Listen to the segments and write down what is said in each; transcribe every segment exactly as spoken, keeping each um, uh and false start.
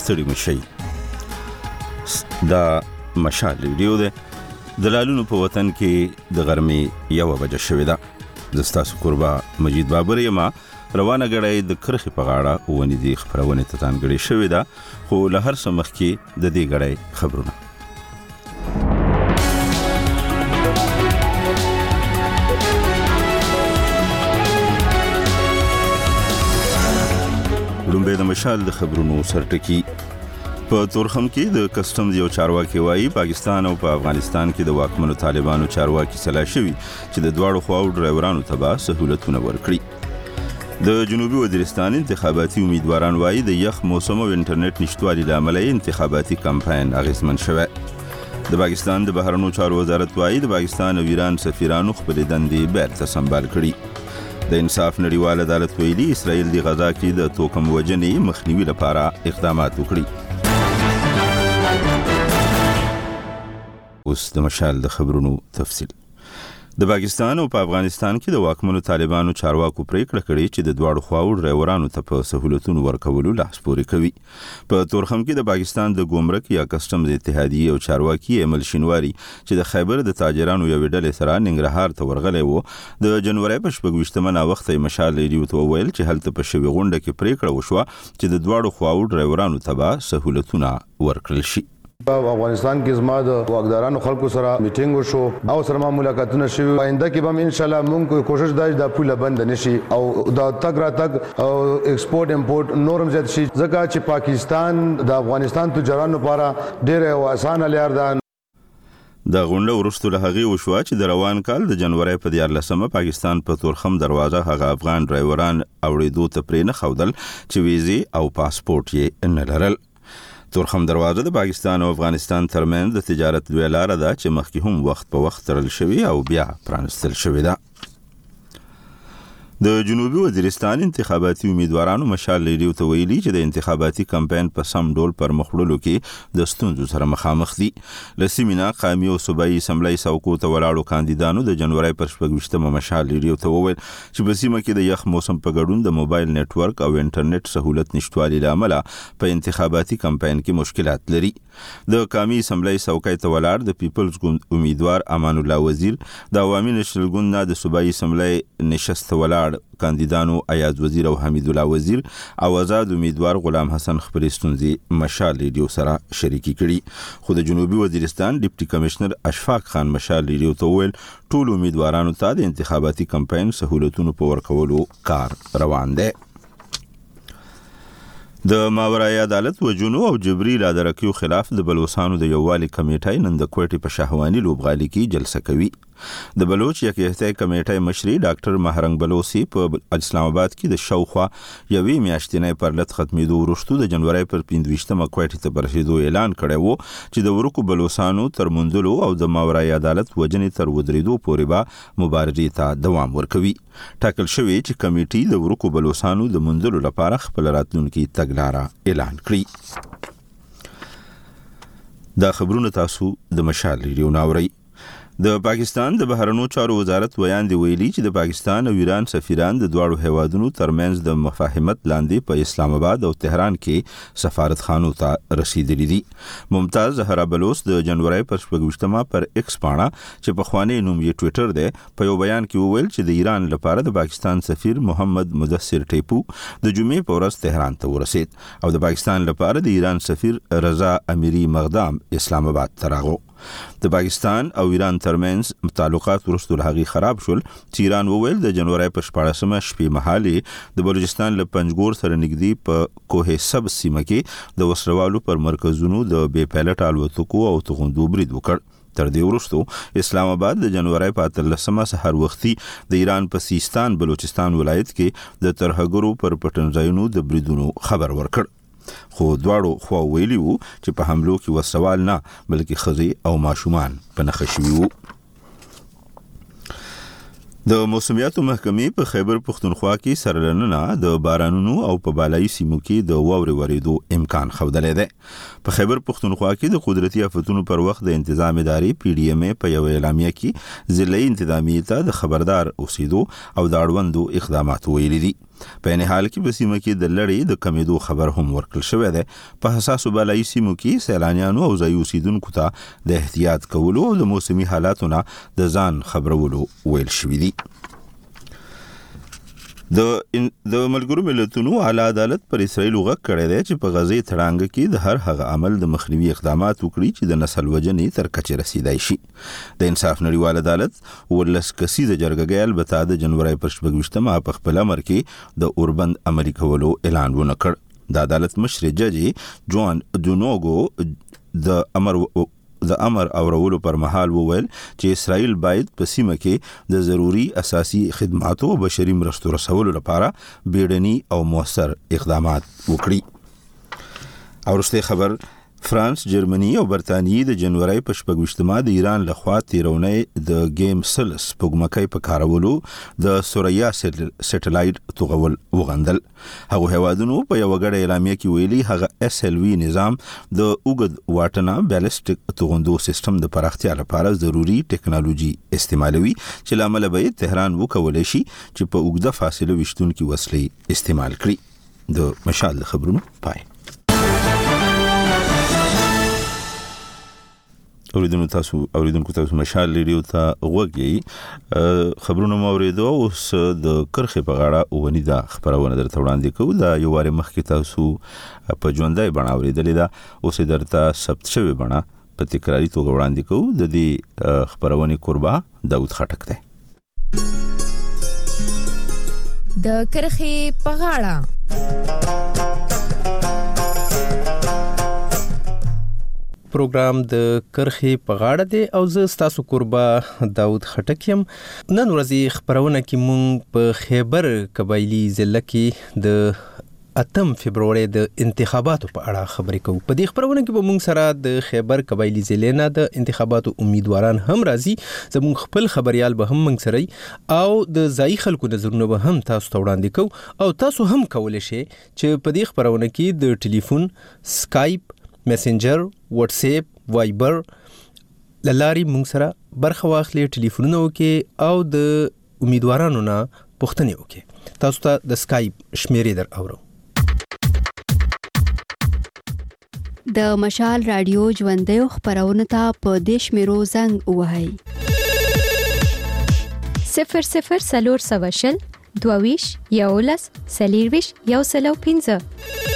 ستړي مشي. دا مشال ویډیو ده د لالونو په وطن کې د غرمې یو بجه شوې ده. زه ستاسو قربا مجید بابر یم. روانه ګړۍ د کرخې په غاړه ونې دي خپرونې ته ځانګړې شوې ده، خو له هر څه مخکې د دې ګړۍ خبرونه. لومبې د مشال د خبرونو سرټکی. په تورخم کې د کسټمز یو چارواکي وایي پاکستان او په افغانستان کې د واکمنو طالبانو چارواکي سلا شوي چې د دواړو خواو ډرایورانو ته به سهولتونه ورکړي. د جنوبي وزیرستان انتخاباتي امیدواران وایي د یخ موسم او انټرنیټ نشټوالي له امله انتخاباتي کمپاین اغېزمن شوی. د پاکستان د بهرنیو چارو وزارت وایي د پاکستان او ایران سفیرانو خپلې دندې بیرته سمبال کړي. د انصاف نړیوال عدالت ویلي اسرائیل د غزا کې د توکم وژنې مخنیوي لپاره اقدامات وکړي. اوس د مشال د خبرونو تفصیل. د پاکستان او په افغانستان کې د واکمنو طالبانو چارواکو پریکړه کړې چې د دواړو خواو ډرایورانو ته په سهولتونو ورکولو لاس پورې کوي. په تورخم کې د پاکستان د ګمرک یا کسټمز اتحادیې او چارواکي ایمل شینواری چې د خیبر د تاجرانو یو ډلې سره ننګرهار ته ورغلی وو، د جنوري په شپږ ویشتمه ناوخته مشال ریډیو ته وویل چې هلته په شوې غونډه کې پریکړه وشوه چې د دواړو خواو ډرایورانو ته به سهولتونه ورکړل شي. په افغانستان کې زما د واکدارانو خلکو سره میټینګ وشو او سره ما ملاقاتونه شوي. آینده کې به ان شاء الله موږ کوشش دای د پوله بند نشي او دا تګ را تګ او ایکسپورټ امپورټ نورم زیات شي، ځکه چې پاکستان د افغانستان تجارانو لپاره ډېر اسانه لار ده. د غونډه وروسته له هغې وشوه چې د روان کال د جنوري په دیارلسمه پاکستان په تورخم دروازه هغه افغان ډرایوران اوړېدو ته پرې نه ښودل چې ویزې او پاسپورټ یې نه لرل. تورخم دروازه د پاکستان او افغانستان ترمنځ د تجارت لویه لاره ده چې مخکې هم وخت په وخت تړل شوې او بیا پرانستل شوې ده. د جنوبي وزیرستان انتخاباتي امیدوارانو مشال ریډیو ته ویلي چې د انتخاباتي کمپاین په سم ډول پر مخ وړلو کې د ستونزو سره مخامخ دي. له سیمې نه قامي او صوبایي اسمبلۍ څوکو ته ولاړو کاندیدانو د جنوري پر شپږ ویشتمه مشال ریډیو ته وویل چې په سیمه کې د یخ موسم په ګډون د موبایل نتورک او انټرنیټ سهولت نشټوالي له امله په انتخاباتي کمپاین کې مشکلات لري. د قامي اسمبلۍ څوکۍ ته ولاړ د پیپلز ګوند امیدوار امان الله وزیر، د عوامي نشنل ګوند نه د صوبایي اسمبلۍ نشست ولاړ کاندیدانو ایاز وزیر او حمید الله وزیر او آزاد امیدوار غلام حسن خپلې ستونزې مشال ریډیو سره شریکې کړي. خو د جنوبي وزیرستان ډیپټي کمشنر اشفاق خان مشال ریډیو ته وویل ټول امیدوارانو ته د انتخاباتي کمپاین سهولتونو په ورکولو کار روان دی. د ماورای عدالت وجونو او جبري لادرکیو خلاف د بلوچستانو د یووالي کمیټې نن د کوټې په شاهواني لوبغالي کې جلسه کوي. د بلوچ یکهتای کمیټې مشري ډاکټر مهرنګ بلوسی په اسلام آباد کې د شاوخوا یوې میاشتنې پرلط ختمېدو وروسته د جنوري پر پنځه ویشتمه کوټې ته برسېدو اعلان کړی وو چې د ورکو بلوچستانو تر موندلو او د ماورای عدالت وجنې تر ودرېدو پورې به مبارزې ته دوام ورکوي. ټاکل شوی چې کمیټې د ورکو بلوچستانو د موندلو لپاره خپل راتلونکي تګلاره اعلان کړي. دا خبرونه تاسو د مشال ریډیو ناورئ. د پاکستان د بهرنیو چارو وزارت ویاندې ویلي چې د پاکستان او ایران سفیران د دواړو هیوادونو ترمنځ د مفاهمت لاندې په اسلام آباد او تهران کې سفارتخانو ته رسیدلي دي. ممتاز زهرا بلوچ د جنوري پر شپږ ویشتمه پر ایکس پاڼه چې پخوانی نوم یې ټویټر دی په یو بیان کې وویل چې د ایران لپاره د پاکستان سفیر محمد مدثر ټیپو د جمعې په ورځ تهران ته ورسید او د پاکستان لپاره د ایران سفیر رضا امیری مقدام اسلام آباد ته راغو. د پاکستان او ایران ترمنځ تعلقات وروسته له هغې خراب شول چې ایران وویل د جنوري په شپاړسمه شپې مهالې د بلوچستان له پنجګور سره نږدې په کوه سب سیمه کې د وسلوالو پر مرکزونو د بې پیلټ الوتکو او توغندو برید وکړ. تر دې وروسته اسلام آباد د جنوري په اتلسمه سحر وختي د ایران په سیستان بلوچستان ولایت کې د ترهګرو پر پټنځایونو د بریدونو خبر ورکړ. خو دواړو خوا ویلي وو چې په حملو کې وسوال نه بلکې ښځې او ماشومان په نښه شوي وو. د موسمیاتو محکمې په خیبر پښتونخوا کې سره لننه د بارانونو او په بالایي سیمو کې د واورې ورېدو امکان ښودلی دی. په خیبر پښتونخوا کې د قدرتي آفتونو پر وخت د انتظام ادارې پی ډي ایم په یو اعلامیه کې ضلعي انتظامیې ته د خبردار اوسېدو او د اړوندو اقداماتو ویلي دي. په نه حال کې په سیمه کې د لړۍ د کمیدو خبر هم ورکړل شوی دی. په حساسو بلایي سیمو کې سیلانیانو او ځایي اوسیدونکو ته د احتیاط کولو او د موسمي حالاتو نه د ځان خبرولو ویل شوي دي. د د ملګرو ملتونو اعلی عدالت پر اسرائیل غږ کړی دی چې په غزې تړانګه کې د هر هغه عمل د مخنیوي اقدامات وکړي چې د نسل وجنې تر کچې رسیدای شي. د انصاف نړیوال عدالت ولس کسیزه جرګه البته د جنوري پر شپږ ویشتمه په خپل امر کې د اوربند عملي کولو اعلان ونکړ. د عدالت مشر جج جوان دونوګو د امر د امر اورولو پر مهال وویل چې اسرائیل باید په سیمه کې د ضروري اساسي خدماتو او بشري مرستو رسولو لپاره بیړني او موثر اقدامات وکړي. او وروستی خبر فرانس، جرمني او برتانیې د جنوري په شپږ ویشتمه د ایران لخوا تیرونی د گیم سلس پګمکۍ په کارولو د سوریا سټلایټ توغول وغندل. هغه هوادونو په یو غړ اعلامیه کې ویلي هغه اس ال وی نظام د اوګد واټنه بالستیک توغندو سیستم د پراختیا لپاره ضروری ټکنالوژي استعمالوي چې لامل به تهران وکولای شي چې په اوګده فاصله وشتونکو وسلې استعمال کړي. د مشال خبرونو پای. اوریدونکو تاسو اوریدونکو تاسو مشال ریډیو ته غوږی خبرونه مو اوریدو. اوس د کرخه په غاړه ونی دا خبرونه درته وړاندې کوو. دا یو واره مخکې تاسو په ژوندۍ بڼه اوریدلې ده، اوس درته ثبت شوی بڼه په تکراری توګه وړاندې کوو. د دې خبرونه قربا داود خټک دی. د کرخه په غاړه پروګرام د کرخي په غاړه دی او زه ستاسو قربا داود خټک یم. نن ورځې خبرونه کې مونږ په خیبر قبایلی ضلع کې د اتم فبروري د انتخاباتو په اړه خبرې کوو. په دې خبرونه کې به مونږ سره د خیبر قبایلی ضلع نه د انتخاباتو امیدواران هم راځي. زموږ خپل خبريال به هم مونږ سره او د ځای خلکو نظرونه به هم تاسو ته وړاندې کوو. او تاسو هم کولای شئ چې په دې خبرونه کې د ټلیفون، سکایپ، میسنجر، واتس اپ، وایبر لاري مونږ سره برخه واخلي، ټلیفونونه وکړي او د امیدوارانو نه پوښتنه وکړي. تاسو ته د سکایپ شمیرې در اورو. د مشال رادیو ژوندۍ خبرونه ته په دې شمیرو زنګ ووهئ: صفر صفر سلور سوشل دوویش یولس سلیرویش یو سلو پنځه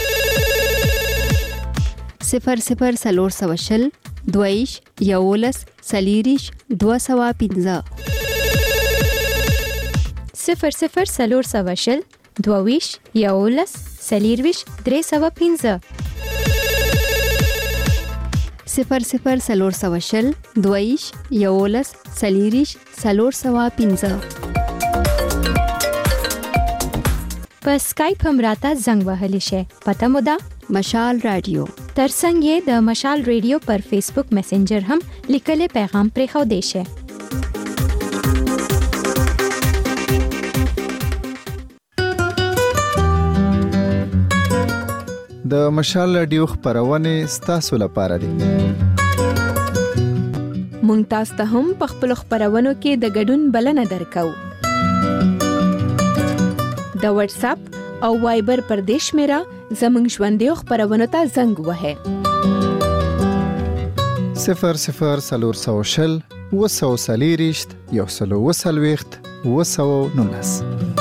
صفر صفر سلور سوشل دویش یولس سلیریش دو سوا پنځه صفر صفر سلور سوشل دوویش یولس سلیرویش درې سوا پنځه صفر صفر سلور سوشل دویش یولس سلیریش سلور سوا پنځه. په سکایپ هم راته زنګ وهلی شي. پته مو ده مشال رادیو. ترڅنګ یې د مشال ریډیو پر فیسبوک میسنجر هم لیکلي پیغام پرې خو دی شي. د مشال رادیو خبرونه ستاسو لپاره دي. مونږ تاسو ته هم په خپل خبرونو کې د ګډون بلنه درکو. د واتس اپ او وایبر پر دیش میرا زمنګ ژوندۍ خبرونه ته زنګ وهه. صفر صفر سلور سوشل وسو سلیریشت یو سلو وسلويخت وسو نونس.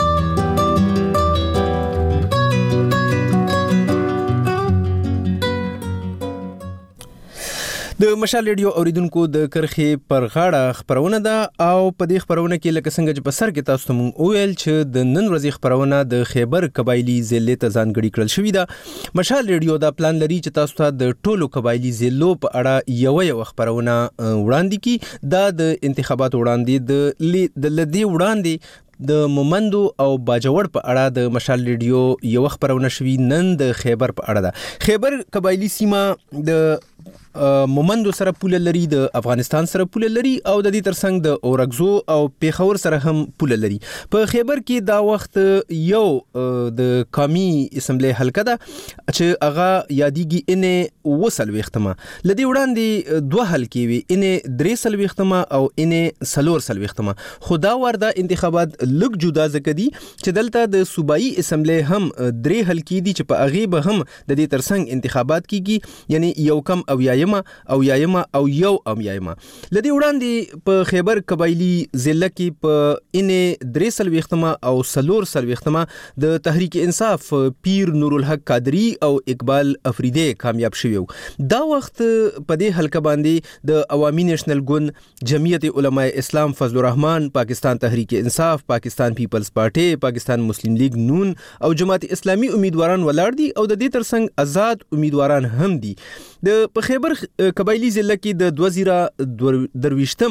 د مشال ریډیو اوریدونکو د کرخي پر غاړه خبرونه ده او په دې خبرونه کې لکه څنګه چې په سر کې تاسو ته مونږ وویل چې د نن ورځې خبرونه د خیبر قبایلی ضلع ته ځانګړي کړل شوې ده. مشال ریډیو دا پلان لري چې تاسو ته د ټولو قبایلی ضلعو په اړه یو یو خبرونه وړاندې کړي. دا د انتخاباتو وړاندې د لدی وړاندې د مومندو او باجوړ په اړه د مشال ریډیو یو خبرونه شوي نن د خیبر په اړه ده. خیبر قبایلی سیمه د مومندو سره پوله لري، د افغانستان سره پوله لري او د دې ترڅنګ د اورګزو او پیښور سره هم پوله لري. په خیبر کې دا وخت یو د قومي اسمبلی حلقه ده چې هغه یادېږي انې وسلويختمه، لدی وړاندې دوه حلقې وي، انې درې سلويختمه او انې سلور سلويختمه. خدا ورده انتخابات لږ جدا ځکه دي چې دلته د صوبایي اسمبلی هم درې حلقې دي چې په هغې به هم د دې ترڅنګ انتخابات کیږي، یعنی یو کم او یایمه او یایمه او یو ام یایمه. لدی وړاندې په خیبر قبایلی ضلع کې په انې درې سلويختمه او سلور سلويختمه د تحریک انصاف پیر نور الحق قادری او اقبال افریدی کامیاب شوی. دا وخت په دې حلقه باندې د عوامي نېشنل ګوند، جمعیت علماء اسلام فضل الرحمن، پاکستان تحریک انصاف، پاکستان پیپلز پارټي، پاکستان مسلم لیگ نون او جماعت اسلامی امیدواران ولاړ دي او د دې ترڅنګ آزاد امیدواران هم دي. د په خیبر قبایلی ضلع کې د دوه زره درویشتم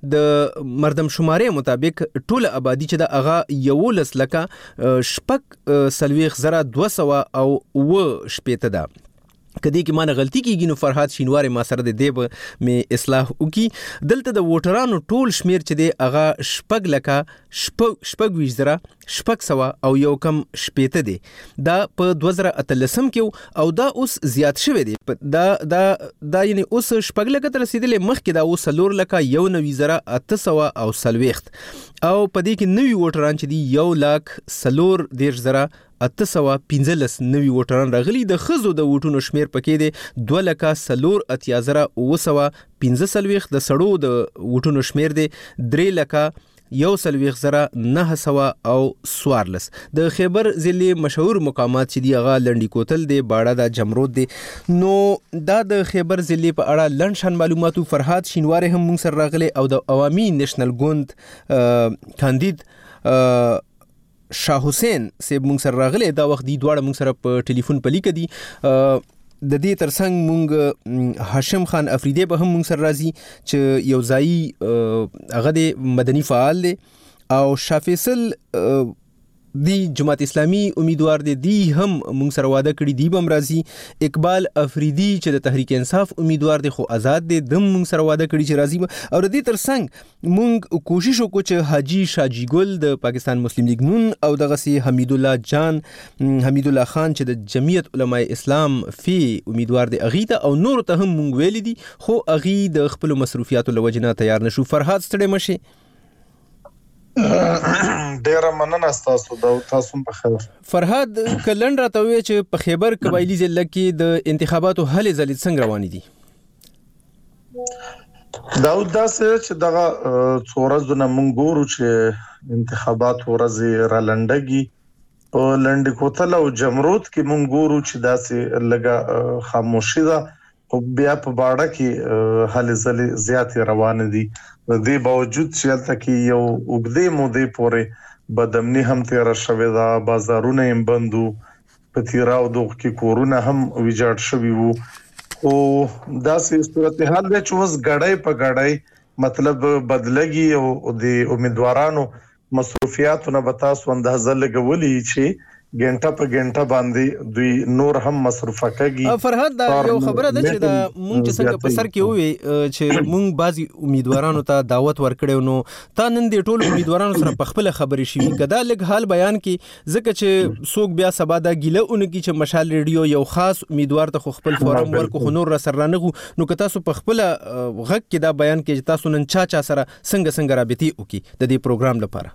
د مردم شمارې مطابق ټول آبادی چې د هغه یولس لکه شپږ سلويخ زره دوه سوه او اوه شپېته ده. کدی کې مانه غلطی کیږي نو فرحات شینواری ما سره د دیب می اصلاح وکي. دلته د ووټرانو ټول شمیر چې دی هغه شپږ لکه شپږ شپږ ویشت زره شپږ سوه او یو کم شپېته دی. دا په دوه زره اتلسم کې او دا اوس زیات شوی دی. دا دا دا یعنی اوس شپږ لکه ته رسیدلې، مخکې دا اوس څلور لکه یو نوي زره اته سوه او څلوېښت او په دې کې نوي ووټران چې دي یو لاک څلور دېرش زره اته سوه پنځلس نوي ووټران راغلي. د ښځو د ووټونو شمیر پکې دی دوه لکه څلور اتیا زره اوه سوه پنځه څلوېښت، د سړو د ووټونو شمیر دی درې لکه یو څلوېښت زره نهه سوه او څوارلس. د خیبر ضلع مشهور مقامات چې دي هغه لنډي کوتل دی، باړه دا جمرود دی. نو دا د خیبر ضلع په اړه لنډ شان معلوماتو فرحات شینواری هم موږ سره راغلی او د عوامي نېشنل ګوند کاندید شاه حسین سیب موږ سره راغلی. دا وخت دی دواړه موږ سره په ټلیفون په لیکه دي. د دې ترڅنګ موږ هاشم خان افریدی به هم موږ سره راځي چې یو ځایي هغه د مدني فعال دی او شاه فیصل دی جماعت اسلامی امیدوار دی دی هم موږ سره واده کړي، دی به هم راځي. اقبال افریدی چې د تحریک انصاف امیدوار دی خو آزاد دی، دم موږ سره واده کړي چې راځي. او د دې ترڅنګ موږ کوشش وکړو چې حاجی شاجی ګل د پاکستان مسلم لیگ نون او دغسې حمید الله جان حمید الله خان چې د جمعیت علماء اسلام فی امیدوار دی اغي ته او نور ته هم موږ ویل دي، خو اغي د خپل مصروفیاتو له وجې نه تیار نشو. فرحات ستړي مشي. ډیره مننه تاسو دا تاسو په خیر. فرحاد کلن راته وی چې په خیبر قبایلی ضلع کې د انتخاباتو هلې ځلې څنګه روانې دي؟ دا داسې چې دغه څو ورځې موږ ګورو چې انتخابات ورځې را لنډګي په لنډ کوتل او جمرود کې موږ ګورو چې داسې لګه خاموشي ده او بیا په باړه کې هلې ځلې زیاتې روان دي. د دې باوجود چې هلته کې یو اوږدې مودې پورې بدامني هم تیره شوې ده، بازارونه هم بند وو، په تیراو دغه کې کورونه هم ویجاړ شوي وو. او داسې صورتحال دی چې اوس ګړی په ګړی مطلب بدلږي او د امیدوارانو مصروفیاتونه به تاسو اندازه لګولي چې ګنټه په ګنټه باندې دوی نور هم مصرفه کوي. فرحات دا یو خبره ده چې دا مونږ چې څنګه په سر کې وې چې مونږ بعضي امیدوارانو ته دعوت ورکړو، نو تا نن دې ټول امیدوارانو سره په خپل خبرې شي کدا لګ حال بیان کې ځکه چې څوک بیا سبا دا ګیله اونګي چې مشال ریډیو یو خاص امیدوار ته خپل فورم ورکو خو نور را سره نه نو که تاسو په خپل غږ کې دا بیان کې چې تاسو نن چا چا سره څنګه څنګه رابطي وکي د دې پروګرام لپاره.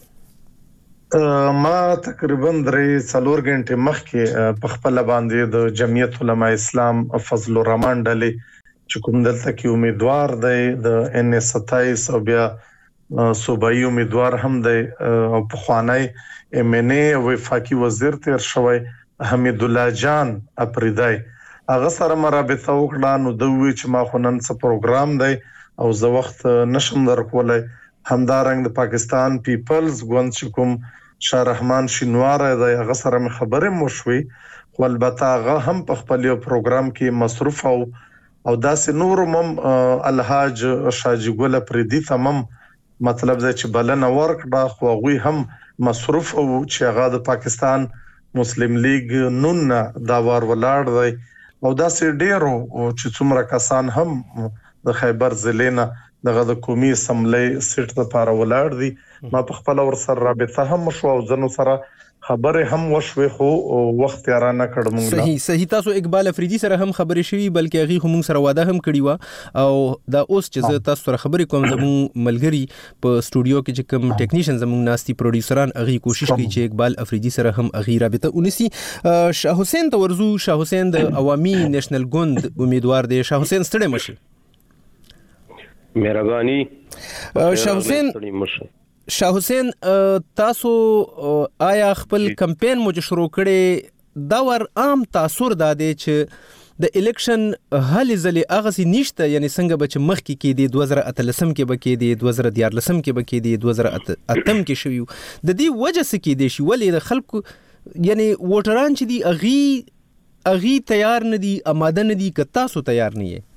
ما تقریبا درې څلور غنټې مخکې په خپل باندې د جمعیت علماء اسلام فضل الرحمن ډلې چې کوم دلته کې امیدوار دی د ان ستایس او بیا صوبایي امیدوار هم دی او په خوانی ام ان ای وفاقي وزیر تیر شوی حمید الله جان افریدی هغه سره مرابطه وکړه. نو دوی چې ما خو نن څه پروګرام دی او زه وخت نشم درکولای. همدارنګ د پاکستان پیپلز ګوند چې کوم شاه رحمان شینواری دی هغه سره مې خبرې مو شوې، خو البته هغه هم په خپل یو پروګرام کې مصروف او او داسې نور هم الحاج شاجی ګل افریدی تمام مطلب دا چې بلنه ورکړه، خو هغه هم مصروف او چې هغه د پاکستان مسلم لیگ نون دا وار ولاړ دی او داسې ډیرو چې څومره کسان هم د خیبر ضلع نه دغه د قومي اسمبلی سیټ لپاره ولاړ دي. ما په خپل ور سره رابطه هم شو او زنو سره خبره هم وشوي خو وخت یې را نه کړ مونږ. صحیح صحیح. تاسو اقبال افریدي سره هم خبرې شوي بلکې هغه هم سره واده هم کړی و او دا اوس چې زه تاسو سره خبرې کوم زموږ ملګری په سټوډیو کې چې کوم ټیکنیشن زموږ ناستي پروډوسران هغه کوشش کوي چې اقبال افریدي سره هم هغه رابطه ونیسي. شاه حسین تورزو، شاه حسین د عوامي نېشنل ګوند امیدوار دی. شاه حسین ستړي مشه. مهرباني. شاه حسین شاه حسین تاسو آیا خپل کمپین مو چې شروع کړي دا ور عام تاثیر دادې چې د الیکشن هلې ځلې هغه سي نشته، یعنی څنګه به چې مخکې کې دی دوه زره اتلسم کې به کې دی دوه زره دیارلسم کې به کې دی دوه زره اتم کې شوی د دې وجه څه کې دی شي ولې د خلکو یعنی ووټران چې دی اغي اغي تیار نه دي آماده نه دي که تاسو تیار نه یې؟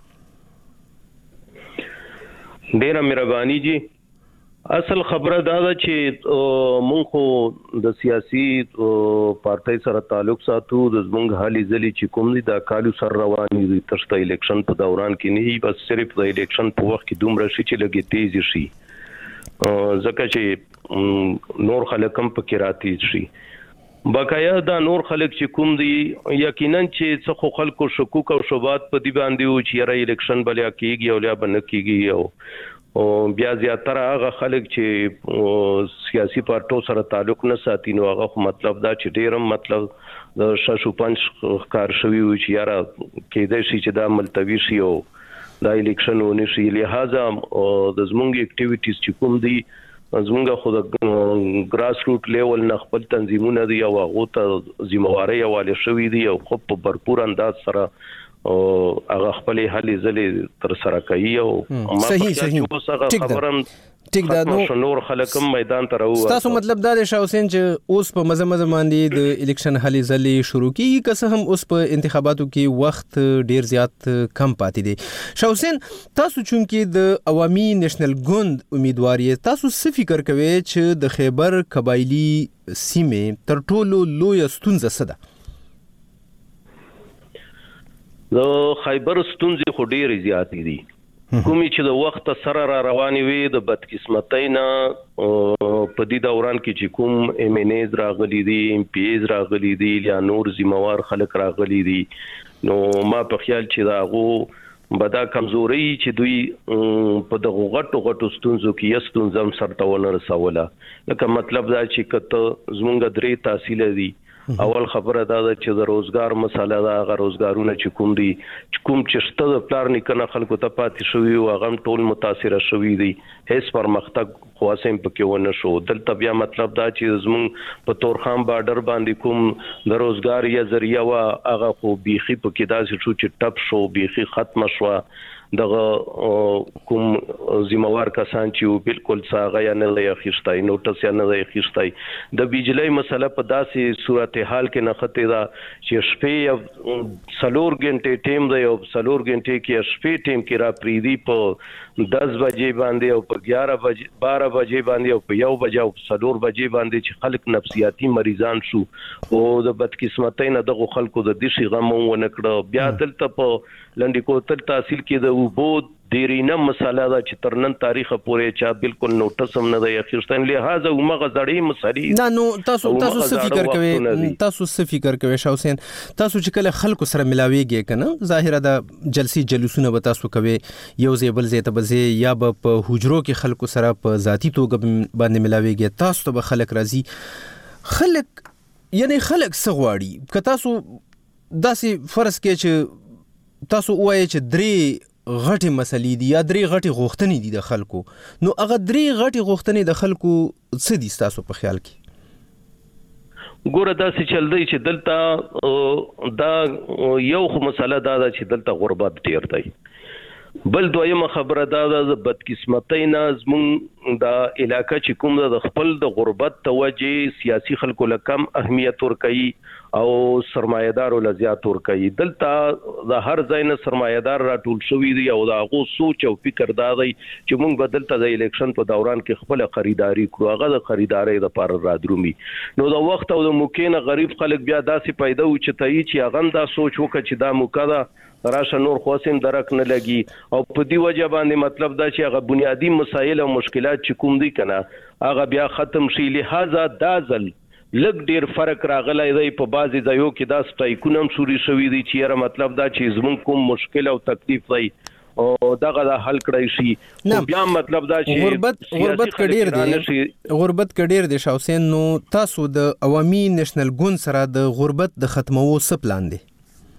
ډیره مهرباني جی. اصل خبره دا ده چې مونږ خو د سیاسي پارټۍ سره تعلق ساتو. د زمونږ حالي ځلې چې کوم دي دا کالو سر روان دي تر د الیکشن په دوران کې نه، بس صرف د الیکشن په وخت کې دومره شي چې لګي تیز شي ځکه چې نور خلک هم پکې راتېز شي. بقایا دا نور خلک چې کوم دي یقینا چې څه خو خلکو شکوک او شوبات په دی باندې و چې را الیکشن بلیا کیږي او لا بنه کیږي او او بیا زیاتره هغه خلک چې سیاسي پارټو سره تعلق نه ساتي نو هغه مطلب دا چې ډیرم مطلب د شاشو پنځ کار شوی و چې یاره کېدای شي چې دا ملتوي شي او دا الیکشن ونی شي. لہذا د زمونږ اکټیویټیز چې کوم دي زمونږ خو د ګراس روټ لیول نه خپل تنظیمونه دي او هغه ته ذمہواری حواله شوی دي او خو په भरपूर انداز سره او هغه خپل هلې ځلې تر سره کوي او صحیح صحیح ټیک ده ټیک ده. نو نور خلک هم میدان ته راوځي. تاسو مطلب دا دی شاه حسین چې اوس په مزه مزه باندې د الیکشن هلې ځلې شروع کیږي که څه هم اوس په انتخاباتو کې وخت ډیر زیات کم پاتې دی. شاه حسین تاسو چونکې د عوامي نېشنل ګوند امیدوار یې، تاسو څه فکر کوئ چې د خیبر قبایلی سیمې تر ټولو لویه ستونزه څه ده؟ د خیبر ستونزې خو ډېرې زیاتې دي. کومې چې د وخت سره را روانې وي د بدقسمتۍ نه په دې دوران کې چې کوم ایم ان ایز راغلي دي، ایم پی ایز راغلي دي یا نور ذمہوار خلک راغلي دي، نو ما په خیال چې دا هغو به دا کمزوري چې دوی په دغو غټو غټو ستونزو کې یې ستونزه هم سرته ونه رسوله. لکه مطلب دا چې که ته زمونږ درې تحصیله دي، اول خبره دا ده چې د روزګار مسله ده، هغه روزګارونه چې کوم دي چې کوم چې شته د پلار نیکنه خلکو ته پاتې شوي او هغه هم ټول متاثره شوي دي، هیڅ پرمختګ خو هسې پکې ونه شو. دلته بیا مطلب دا چې زموږ په تورخم بارډر باندې کوم د روزګار یا ذریعہ وه هغه خو بیخي پکې داسې شو چې ټپ شو، بیخي ختمه شوه. دغه کوم ذمہوار کسان چې بالکل ساغه یا نه دی اخیستی، نوټس یا نه دی اخیستی. د بجلی مسله په داسې صورتحال کې نښتې ده چې شپې څلور غنټې ټیم دی او څلور غنټې کې شپې ټیم کې را پریدي په دس بجې باندې او په ګیاره بجې باره بجې باندې او په یو بجې او څلور بجې باندې چې خلک نفسیاتي مریضان شو او د بدقسمتۍ نه دغو خلکو د دشي غم ونه کړه. بیا دلته په لنډي کوتل تحصیل کې د اوبو ډیرینه مسله ده چې تر نن تاریخه پورې چا بالکل نوټس هم نه دی اخیستن. لہذا عمره غړې مسلې نه نو تاسو تاسو څه فکر کوئ تاسو څه فکر کوئ شاه حسین تاسو چې کله خلکو سره ملاویږئ کنه ظاهره د جلسې جلوسونه به تاسو کوي یو ځای بل ځای ته به ځئ یا به په حجرو کې خلکو سره په ذاتي توګه باندې ملاویږئ تاسو ته به خلک راځي خلک یعنی خلک څه غواړي که تاسو داسې فرض کې چې تاسو وایي چې درې غټي مسلې دي یا درې غټي غوښتنې دي د خلکو نو هغه درې غټي غوښتنې د خلکو څه دي تاسو په خیال کې؟ ګوره داسې چل دی چې دلته دا یو خو مسله دا ده چې دلته غربت ډیر دی. بل دویمه خبره دا ده د بدقسمتۍ نه زموږ دا علاقہ چې کوم د خپل د غربت توجه سیاسي خلکو لکم اهمیت ور کوي او سرمایدار ول زیات ور کوي دلته د هر ځای نه سرمایدار راټول شوی دی او دا غو سوچ او فکر دا دی چې موږ بدلته د الیکشن په دوران کې خپل خریداري کړو هغه د خریداري د پار رادرومي نو د وخت او د موکین غریب خلک بیا داسې پیدا و چې تای چې هغه دا سوچ وکړي چې دا موکا راشه نور خواسم درک نه لګي او په دی وجه باندې مطلب دا چې هغه بنیادی مسایل او مشکلات چې کوم دي کنه هغه بیا ختم شي لہذا دا ځل لګ ډیر فرق راغلی دی په بعضی ځایو کې دا سټایکونم شوري شوی دی چې را مطلب دا چې زمون کوم مشکل او تکلیف دی او دغه د حل کړی شي بیا مطلب دا چې غربت غربت کډیر دی غربت کډیر دی شاوسین نو تاسو د عوامي نېشنل ګوند سره د غربت د ختمولو څه پلان دی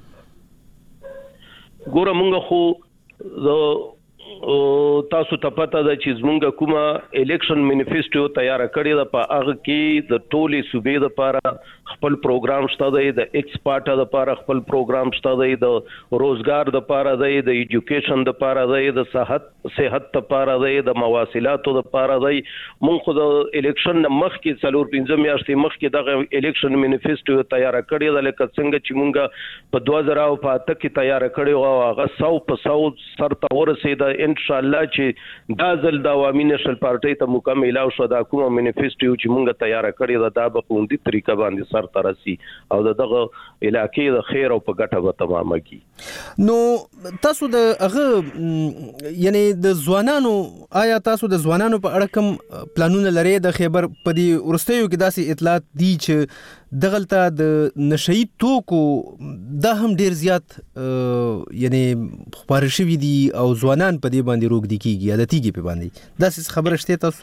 ګوره مونږ خو د تاسو ته پته ده چې زمونږ کومه الیکشن مینیفیسټو تیار کړی ده په هغه کې د ټولي صوبې لپاره خپل پروګرام شته دی د ایکسپورټ لپاره خپل پروګرام شته دی د روزګار لپاره دی د ایجوکیشن لپاره دی د صحت صحت لپاره دی د مواصلاتو لپاره دی مونږ خو د الیکشن مخ کې څلور پنځه میاشتې مخ کې د الیکشن مینیفیسټو تیار کړی ده لکه څنګه چې مونږ په دوه زره او په اته کې تیار کړی او هغه سو په سو سر ته ورسېده ان شاء الله چې دا ځل د عوامي نېشنل پارټي ته مکمل او شو دا کومه مینیفیسټو چې مونږ تیار کړی ده دا به خوندي طریقه باندې سر ترسي او دغه علاقې د خیر او په ګټه به تمامه کی نو تاسو د هغه یعنی د ځوانانو آیا تاسو د ځوانانو په اړه کوم پلانونه لري د خیبر په دی ورستیو کې داسې اطلاعات دي چې دغلطه د نشئی توکو دا هم ډیر زیات یعنی خبر شوی دي او ځوانان په دې باندې روک دي کیږي عادتيږي په باندې دا څه خبره شته تاسو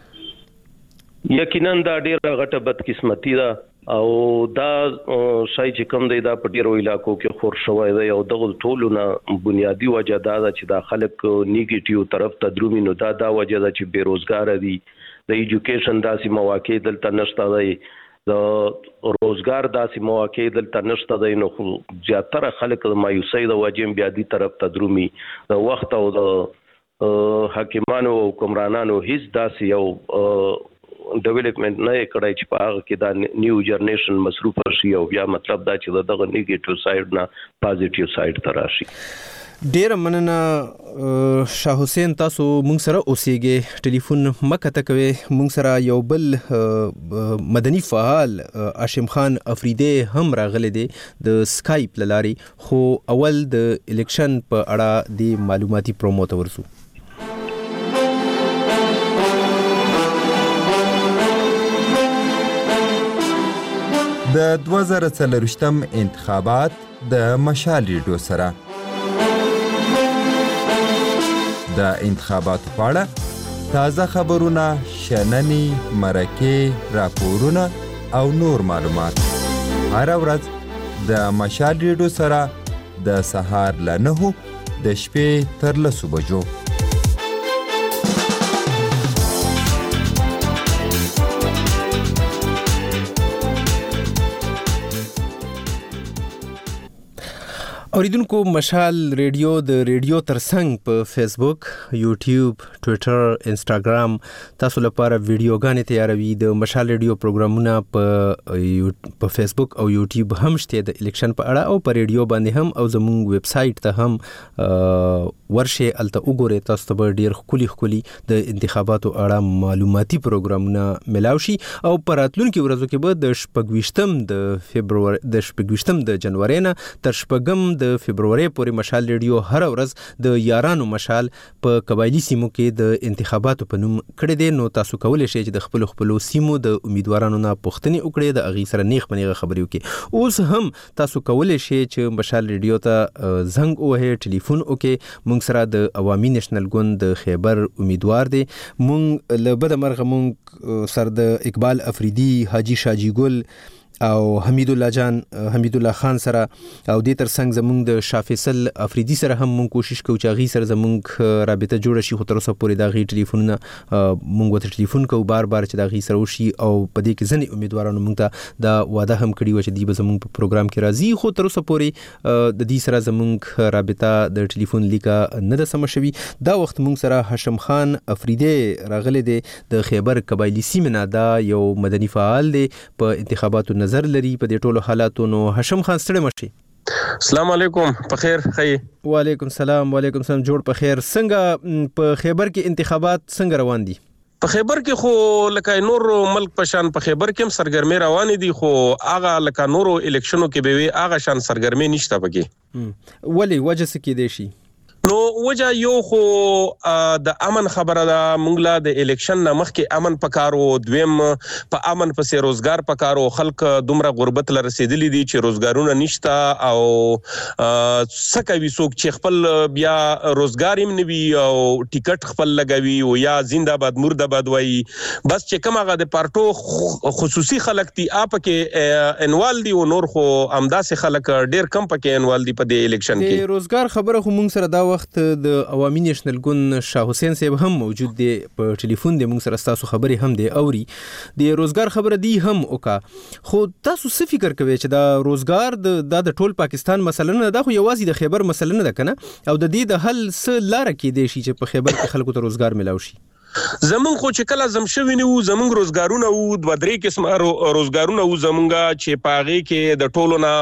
سره یقینا دا ډیر غټه بدقسمتي ده او دا شای چې کوم دی دا په ډیرو علاقو کې خور شوی دی او دغه ټولو نه بنیادی وجه دا ده چې دا خلک نیگیټیو طرف ته درومي نو دا دا وجه ده چې بیروزګار دي د ایجوکیشن داسې مواقع دلته نشته دی د روزګار داسې مواقع دلته نشته دی نو زیاتره خلک د مایوسۍ د وجې بیا دي طرف ته درومي د وخت او د حکیمانو او حکمرانانو هیڅ داسې یو ډیولپمنٹ نه کړای چې په هغه کې دا نیو جنریشن مصروف شي او بیا مطلب دا چې دغه نیگیټیو سایډ نه پازیټیو سایډ ته راشي ډیر مننه شاه حسین تاسو مونږ سره اوسېږئ ټلیفون مکه کوي مونږ سره یو بل مدني فعال هاشم خان افریدی هم راغلی دی د سکایپ لاري خو اول د الیکشن په اړه د معلوماتي پرومو ته ورسو د دوه زره څلرویشتم انتخابات د مشال ریډیو سره د انتخاباتو په اړه تازه خبرونه، شننې، مرکې، راپورونه او نور معلومات هر ورځ د مشال ریډیو سره د سهار له نهو د شپې تر لسو بجو اوریدونکو مشال ریډیو د ریډیو ترڅنګ په فیسبوک، یوټیوب، ټویټر، انسټاګرام تاسو لپاره ویډیوګانې تیاروي. د مشال ریډیو پروګرامونه په په فیسبوک او یوټیوب هم شته د الیکشن په اړه او په ریډیو باندې هم او زموږ ویب سټ ته هم ورشه الته وګورئ. تاسو ته ډیر خولي خولي د انتخاباتو اړه معلوماتي پروګرامونه ملاوي شي او په راتلونکي ورځو کې به د شپږویشتم د فبرवरी د شپږویشتم د جنوري نه تر شپږم د فبرवरी پورې مشال ریډیو هر ورځ د یارانو مشال په قبایلی سیمو کې د انتخاباتو په نوم کړی دی. نو تاسو کولای شئ چې د خپل خپل سیمو د امیدوارانو نه پوښتنې وکړئ، د اغي سره نیخ پنیغه خبرې وکړي. اوس هم تاسو کولای شئ چې مشال ریډیو ته زنګ ووهئ، ټلیفون وکړئ. مونږ سره د عوامي نېشنل ګوند د خیبر امیدوار دی. مونږ له بده مرغه مونږ سره د اقبال افریدي، حاجی شاجی ګل، او حمید الله جان حمید الله خان سره او د ترڅنګ زمونږ د شافیصل افریدي سره هم مونږ کوشش کوو چې غي سره زمونږ رابطه جوړ شي. خو تر اوسه پورې دا غي ټلیفونونه مونږ ورته ټلیفون کوو بار بار چې دا غي سره وشي او په دې کې ځنې امیدوارانو مونږ ته دا وعده هم کړی و چې دی به زمونږ په پروګرام کې راځي. خو تر اوسه پورې د دې سره زمونږ رابطه د ټلیفون لیکه نه ده سم شوي. دا وخت مونږ سره هاشم خان افریدي راغلی دی د خیبر قبایلی سیمه نه. دا یو مدني فعال دی په انتخاباتو نظر لري په دې ټولو حالاتو. نو هاشم خان ستړي مشي. السلام علیکم په خیر خی. وعلیکم السلام. وعلیکم السلام. جوړ په خیر. څنګه په خیبر کې انتخابات څنګه روان دي؟ په خیبر کې خو لکه نور ملک پشان په خیبر کې هم سرګرمي روان دي خو هغه لکه نورو الیکشنو کې به وي هغه شان سرګرمي نشته پکې. ولی وجه څه کې دی شي؟ نو وجه یو خو د امن خبره ده. مونږ لا د الیکشن نه مخکې امن پکارو، دویم په امن پسې روزګار پکارو. خلک دومره غربت ل رسیدلی دي چې روزګارونه نشته او سکوي څوک چې خپل بیا روزګار هم نوي او ټیکټ خپل لګوي او یا زنده‌باد مرده‌باد وایي. بس چې کوم هغه د پارټو خصوصي خلک دي اپ کې انوال دي او نور خو امداسې خلک ډیر کم پکې انوال دي په د الیکشن کې. د روزګار خبره خو مونږ سره دا وخت د عوامي نېشنل ګوند شاه حسین صاحب هم موجود دی په ټلیفون دی. مونږ سره تاسو خبرې هم دی اوري. د روزګار خبره دی هم وکا. خو تاسو څه فکر کوئ چې دا روزګار د د ټول پاکستان مسله نه ده خو یوازې د خیبر مسله نه ده کنه او د دې د حل څه لار کې دی چې په خیبر کې خلکو ته روزګار ملاوي شي؟ زمون خو چې کله زم شوی نه وو زمون روزګارونه وو دوه درې قسمه روزګارونه وو زمونږه چې پاغي کې د ټولو نه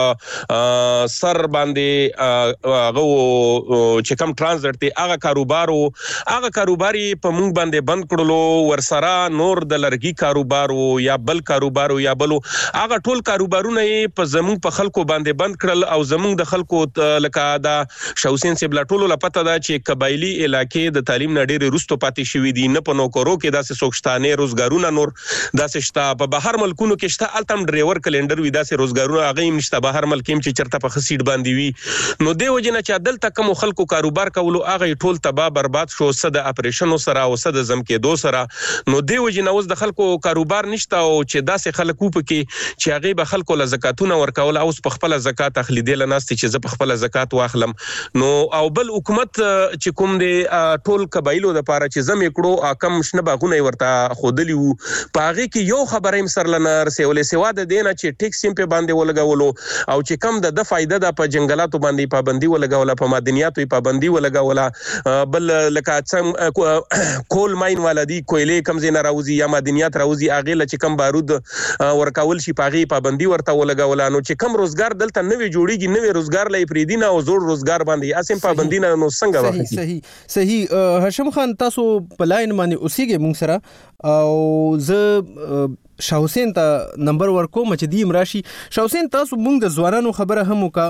په سر باندې هغه چې کم ترانزیت دی هغه کاروبار وو. هغه کاروباري په مونږ باندې بند کړلو. ورسره نور د لرګي کاروبار وو یا بل کاروبار وو یا بلو هغه ټول کاروبارونه په زمون په خلکو باندې بند کړل او زمون د خلکو لکه دا شاوسین سیبلا ټولو لپاره دا چې قبایلی علاقې د تعلیم نه ډېر رستو پاتې وی دي. نه په نوکرو کې داسې سوکشتانه روزګارونه نور داسې شته. په بهر ملکونو کې شته التم ډرایور کلندر وی داسې روزګارونه هغه هم نشته. بهر ملک کې چې چرته په خسیټ باندې وي نو دی وجنه چې عدالت کوم خلکو کاروبار کولو هغه ټول تباہ برباد شو صد اپریشن سره او صد زم کې دو سره. نو دی وجنه اوس د خلکو کاروبار نشته او چې داسې خلکو پکې چې هغه به خلکو له زکاتونه ورکول اوس په خپل زکات اخلیدل نه است چې ز په خپل زکات واخلم. نو او بل حکومت چې کوم دی ټول قبایلو د پاره چې زم کړو کم شنه باغونه ورته خودلی وو. پاغه کې یو خبره هم سر لنر سیولې سوا د دینه چې ټیکس هم په باندې ولګولو او چې کم د فائدہ د په جنگلاتو باندې پابندي ولګوله په معدنیاتو پابندي ولګوله. بل لکه څنګه کول ماين ولادي کویلې کم زین راوزی یا معدنیات راوزی اغه لچ کم بارود ورکول شي پاغه پابندي ورته ولګوله. نو چې کم روزګار دلته نوې جوړیږي نوې روزګار لې پریدینه او زوړ روزګار باندې اسیم پابندي نه نو څنګه وایي؟ صحیح صحیح. هاشم خان تاسو په لاین باندې اوسېږي مونږ سره او زه شاه حسین ته نمبر ورکوم چې دی مراشي. شاه حسین تاسو مونږ د ځوانانو خبره هم وکا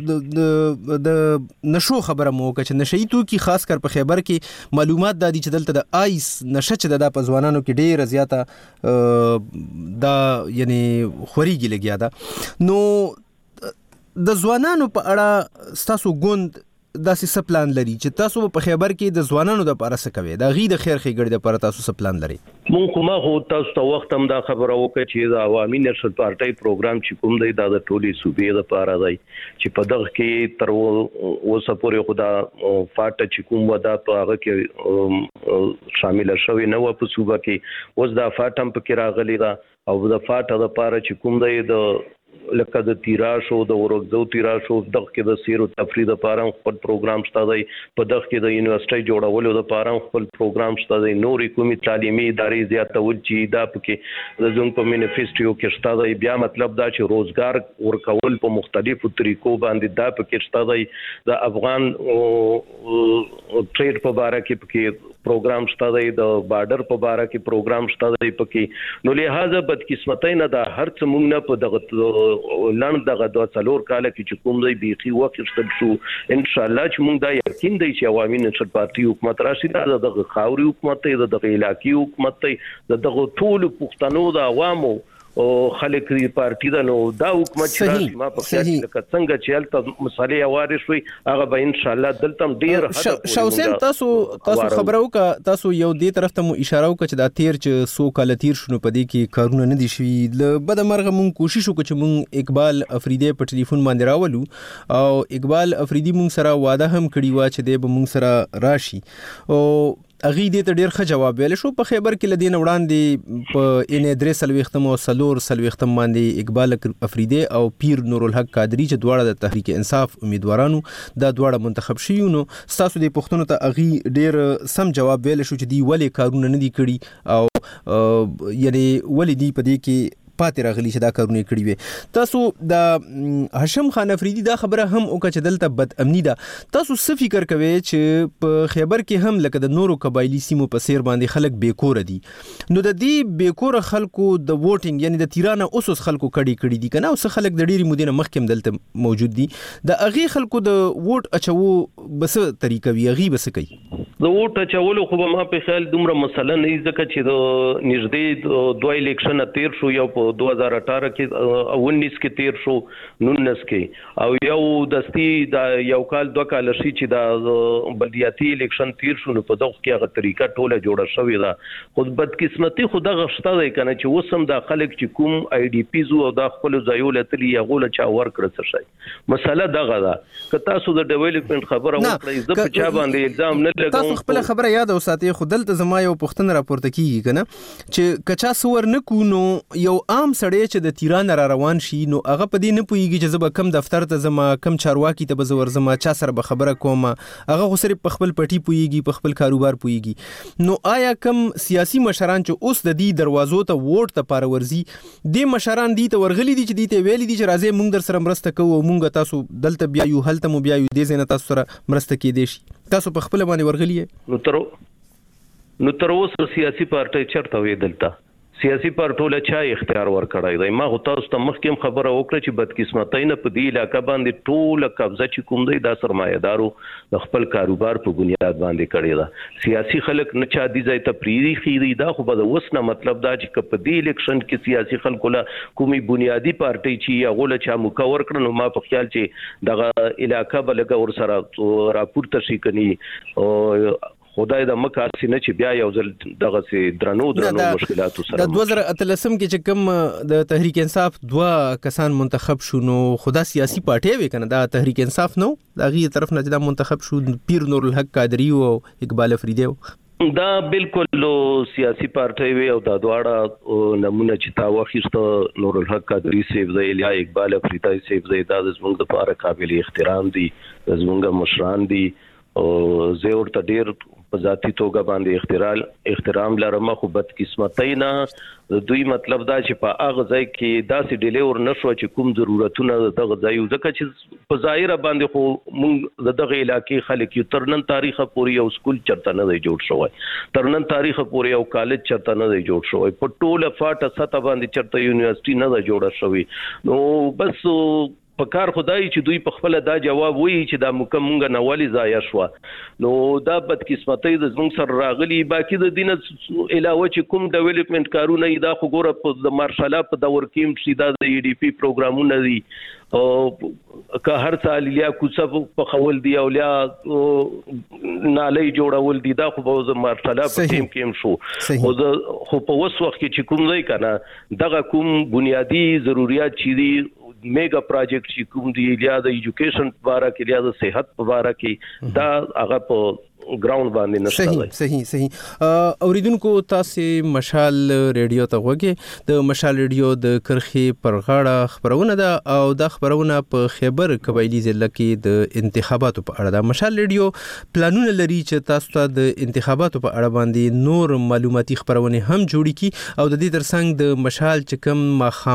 د د نشو خبره مو وکا چې نشئی تو کی خاص کر په خیبر کې معلومات د دې چې دلته د آیس نشه چې د په ځوانانو کې ډیره زیاته دا یعنی خوريږي لګیا ده. نو د ځوانانو په اړه تاسو ګوند داسې څه پلان لري چې تاسو په خیبر کې د ځوانانو د لپاره څه کوي؟ دا غي د خیر ښېګړې لپاره تاسو څه پلان لري؟ مونږ خو ما خو تاسو ته وخت هم دا خبره وکړه چې د عوامي نېشنل پارټي پروګرام چې کوم دی دا د ټولي صوبې لپاره دی چې په دغه کې تر اوسه پورې خدا فاټ چې کوم ودا په هغه کې شامل شوی نه و په صوبه کې. اوس دا فاټ هم پکې راغلی دا او د فاټ لپاره چې کوم دی د لکه د تیراژ او د ورغزو تیراژ او دغه کې د سیر او تفریح لپاره خپل پروګرام شته دی. په دغه کې د یونیورسيټي جوړولو لپاره خپل پروګرام شته دی. نوري کومي تعلیمي ادارې زیاتول چې دا پکې د زون په منیفیسټو کې شته دی. بیا مطلب دا چې روزګار ورکول په مختلفو طریقو باندې دا پکې شته دی. د افغان ټریډ په اړه کې پکې پروګرام شته دی. د بارډر په اړه کې پروګرام شته دی پکې. نو لہذا بدقسمتۍ نه دا هر څه موږ نه په دغه لاند دغه د څلور کال کې چې کوم دی بيخي وخت شو ان شاء الله چې موږ دا یقین دی چې عوامي نېشنل پارټي حکومت راشي دا دغه خاوري حکومت دی دغه علاقې حکومت دی دغه ټول پښتنو د عوامو او خلک پارټي دا نو دا حکومت چې ما په خیال کې څنګه چې الته مسالې اواره شوي هغه به ان شاء الله دلته ډیر هدف شاوسین تاسو تاسو خبرو کا تاسو یو دې طرف ته مو اشاره وکړه چې دا تیر چې سو کال تیر شنو پدې کې کارونه نه دي شوي ل بد مرغه مون کوشش وکړو چې مون اقبال افریدی په ټلیفون باندې راولو او اقبال افریدی مون سره واده هم کړی و چې د مون سره راشي او اغي دې ته ډیر ښه جواب ویل شو په خیبر کې لدین وړاندې په ان ادریس سلوختم او سلور سلوختم باندې اقبال افریدی او پیر نور الحق قادری چې دواړه د تحریک انصاف امیدوارانو دا دواړه منتخب شي نو تاسو د پښتون ته اغي ډیر سم جواب ویل شو چې دی ولې کارونه نه دي کړی او یعنی ولې دی په دې کې پاتې راغلی چې دا کارونه کړی وي تاسو د هاشم خان افریدی دا خبره هم او چې دلته بد امنی ده تاسو څه فکر کوئ چې په خیبر کې هم لکه د نورو قبایلی سیمو په سیر باندې خلک بیکور دي نو د دې بیکور خلکو د ووټینګ یعنی د تیرانه اوسوس خلکو کړي کړي دي کنه او څه خلک د ډیری مودینه مخکې دلته موجود دي د اغي خلکو د ووټ اچو بس طریقه وی اغي بس کوي د ووټ اچولو خو ما په خیال دومره مسله نه ځکه چې د نږدې دوه الیکشن تیر شو یو په دو هزار اٹھارہ کې انیس کې تیر شو نونس کې او یو دستی دا یو کال دوه کال شي چې دا بلدیاتي الیکشن تیر شو نو په دغه کې هغه طریقه ټوله جوړه شوې ده خو بدقسمتي خدا غشته ده کنه چې وسم د خلک چې کوم آی ډی پی زو او د خپل ځایول تلی یغول چا ورکړ څه شي مسله دغه ده که تاسو د ډیولپمنٹ خبره وکړئ زه په چا باندې الزام نه لګوم تاسو خپل خبره یاد اوساتئ خودلته زما یو پښتنه راپورته کیږي کنه چې کچا سور نه کو نو یو عام سړی چې د تیران را روان شي نو هغه په دې نه پويږي چې زب کم دفتر ته زما کم چارواکي ته بزور زما چا سره به خبره کوم هغه خو صرف په خپل پټي پويږي په خپل کاروبار پويږي نو آیا کم سیاسي مشران چې اوس د دې دروازو ته ووټ ته پارورزي د مشران دي ته ورغلي دي چې دي ته ویلي دي چې راځي مونږ در سره مرسته کوو مونږ تاسو دلته بیا یو هلته مو بیا یو دې زنه تاسو سره مرسته کې دي شي تاسو په خپل باندې ورغلي نو تر نو تر اوسه سیاسي پارټي چرته وي دلته سیاسي پارټوله چا اختیار ورکړای دی ما غو تاسو ته مخکې خبره وکړه چې بدقسمتۍ نه په دې علاقې باندې ټوله قبضه چې کوم دی د سرمایه‌دارو د خپل کاروبار په بنیاد باندې کړی دا سیاسي خلک نه چا دي ځای ته پریری خېری دا خو به اوس نه مطلب دا چې په دې الیکشن کې سیاسي خلکو له کومي بنیادی پارټي چې هغه له چا مکور کړ نو ما په خیال چې دغه علاقې بلګه ور سره راپورته شي کني او خدای د مکاسي نه چې بیا یو ځل دغه سي درنو درنو مشکلاتو سره د دوه زره اتلسم کې چې کوم د تحریک انصاف دوا کسان منتخب شونه خدا سیاسي پارټي وی کنه دا تحریک انصاف نو دغه طرف نه چې منتخب شو پیر نور الحق قادری او اقبال افریدی دا بالکل سیاسي پارټي وی او دا دواړه نمونه چې تا وخیسته نور الحق قادری سیف دی یا اقبال افریدی سیف دی دا زموږ لپاره قابل احترام دي زموږ مشران دي او زه ورته ډیر په ذاتی توګه باندې احترام احترام لرم خو بد قسمتۍ نه دوی مطلب دا چې په هغه ځای کې داسې ډیلی ور نشو چې کوم ضرورتونه دغه ځای ځکه چې په ظاهر باندې خو موږ دغه علاقې خلک یو ترنن تاریخ پورې یو سکول چرته نه دی جوړ شوی ترنن تاریخ پورې یو کالج چرته نه دی جوړ شوی په ټوله فاټه سطح باندې چرته یونیورسيټي نه دی جوړه شوی نو بس په کار خدای چې دوی په خپل دا جواب وایي چې دا مکمنګ نه ولې ضایع شو نو دا بد قسمتۍ د زموږ سره راغلي باقي د دینه علاوه چې کوم ډیولپمنٹ کارونه دا خو ګوره په مارشال په دور کې چې دا د ای ډی پی پروګرامونه دي او که هر سال یا کوڅه په خول دی او یا نالۍ جوړول دي دا خو په مارشال په ټیم کې هم شو خو خو په وس وخت کې چې کوم دی کنه دغه کوم بنیادی ضرورت چي دي میگا پروجیکټ چې کوم دی یا د ایجوکیشن په اړه کې یا د صحت په اړه کې دا هغه په ګراوند باندې نشته صحیح صحیح صحیح اوریدونکو تاسو مشال ریډیو ته وګورئ د مشال ریډیو د کرخي پر غاړه خبرونه ده او د خبرونه په خیبر قبایلی ضلع کې د انتخاباتو په اړه ده مشال ریډیو پلانونه لري چې تاسو ته د انتخاباتو په اړه باندې نور معلوماتي خبرونه هم جوړی کی او د دې ترڅنګ د مشال چې کوم مخام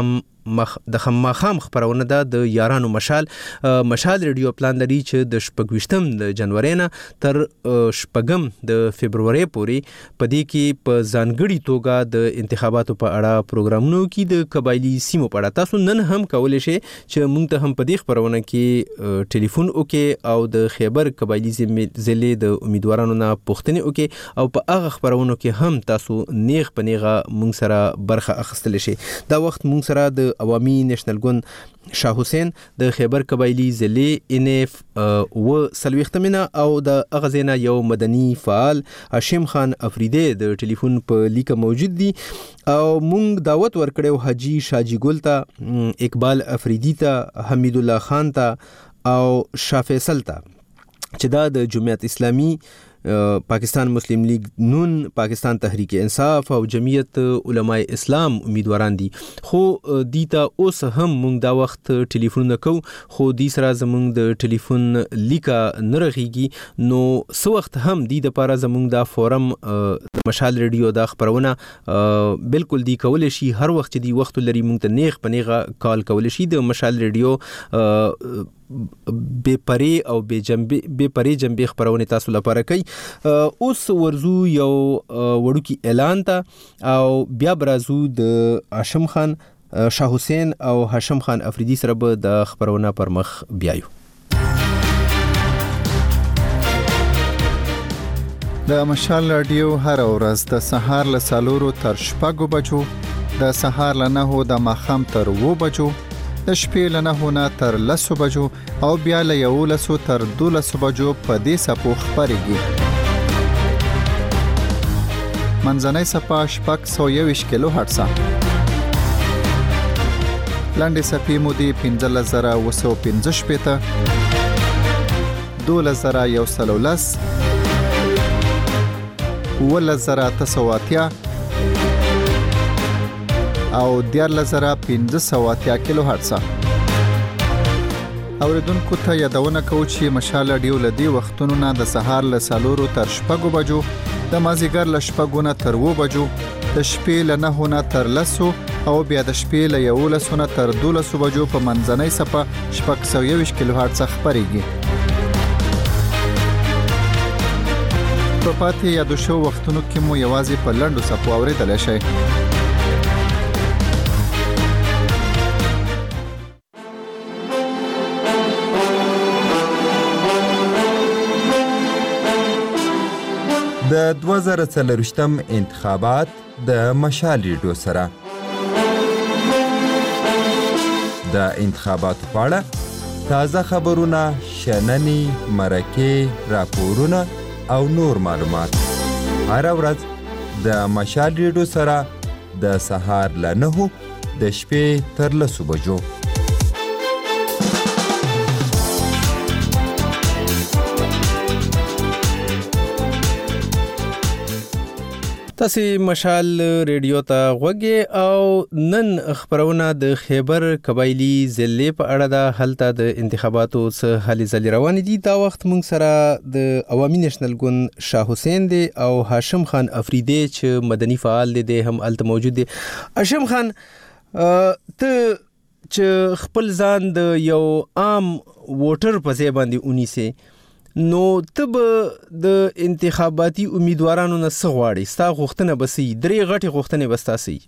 مخ د خماخام خبرونه ده د یارانو مشال مشال ریډیو پلان لري چې د شپږویشتم د جنوري نه تر شپږم د فبرवरी پورې پدې کې په ځانګړي توګه د انتخاباتو په اړه پروګرامونو کې د قبایلی سیمو په اړه تاسو نن هم کولای شئ چې موږ ته هم په دې خبرونه کې ټلیفون وکړئ او د خیبر قبایلی ضلع د امیدوارانو نه پوښتنې وکړئ او په هغه خبرونو کې هم تاسو نیغ په نیغه موږ سره برخه اخیستلی شئ. دا وخت موږ سره د عوامي نېشنل ګوند شاه حسین د خیبر قبایلی ضلع ان اف و سلويختمنه او د اغزینا یو مدني فعال هاشم خان افریدی د ټلیفون په لیکه موجود دي او موږ دعوت ورکړو حاجی شاجی ګل ته، اقبال افریدی ته، حمید الله خان ته او شاه فیصل ته چې دا د جمعیت اسلامی، پاکستان مسلم لیگ نون، پاکستان تحریک انصاف او جمعیت علماء اسلام امیدواران دي. خو دیتا اوس هم موږ دا وخت ټلیفون نکو، خو دی سره زموږ د ټلیفون لیکه نرغيږي، نو سو وخت هم دی د پاره زموږ دا فورم مشال ریډیو دا خبرونه بالکل دی کول شي. هر وخت دی وخت لري موږ ته نیغ پنیغه کال کول شي. د مشال ریډیو بے پری او بے جنبی بے پری جنبی خبرونه تاسو لپاره کوي. اوس ورزو یو وړوکی اعلان ته او بیا برازو د هاشم خان شاه حسین او هاشم خان افریدی سره به د خبرونه پر مخ بیایو. د مشال رادیو هر ورځ د سهار له سالورو تر شپږو بجو، د سهار له نهو د ماښام تر اوو بجو، د شپې له نهو نه تر لسو بجو او بیا له یولسو تر دولسو بجو په دې سپو خپرېږي. منځنۍ سپه شپږ سوه یوویشت کیلو هرټزه، لنډې سپې مودې پنځلس زره اوه سوه پنځه شپېته، دولس زره یو سل لس، اوولس زره اته سوه اتیا او دیارلس زره پنځه سوه اتیا کیلو هرټزه. اوریدونکو ته یادونه کوو چې مشال رادیو له دې وختونو نه د سهار له څلورو تر شپږو بجو، د مازدیګر له شپږو نه تر اوو بجو، د شپې له نهو نه تر لسو او بیا د شپې له یولسو نه تر دولسو بجو په منځنۍ سپه شپږ سوه یوویشت کیلو هرټزه خپرېږي. په پاتې یادو شو وختونو کې مو یوازې په لنډو سپو اورېدلی شئ. د دوه زره څلرویشتم انتخابات د مشال ریډیو سره د انتخاباتو په اړه تازه خبرونه، شننې، مرکې، راپورونه او نور معلومات هر ورځ د مشال ریډیو سره د سهار له نهو د شپې تر لسو بجو. تاسو مشال ریډیو ته غوږی او نن خبرونه د خیبر قبایلی ضلع په اړه د هلته د انتخاباتو څخه هلې ځلې روان دي. دا وخت موږ سره د عوامي نېشنل ګوند شاه حسین دی او هاشم خان افریدی چې مدني فعال دی هم هلته موجود دی. هاشم خان، ته چې خپل ځان د یو عام ووټر په ځای باندې ونیسې، نو ته به د انتخاباتي امیدوارانو نه څه غواړې؟ ستا غوښتنه به څه وي؟ درې غټې غوښتنې به ستا څه وي؟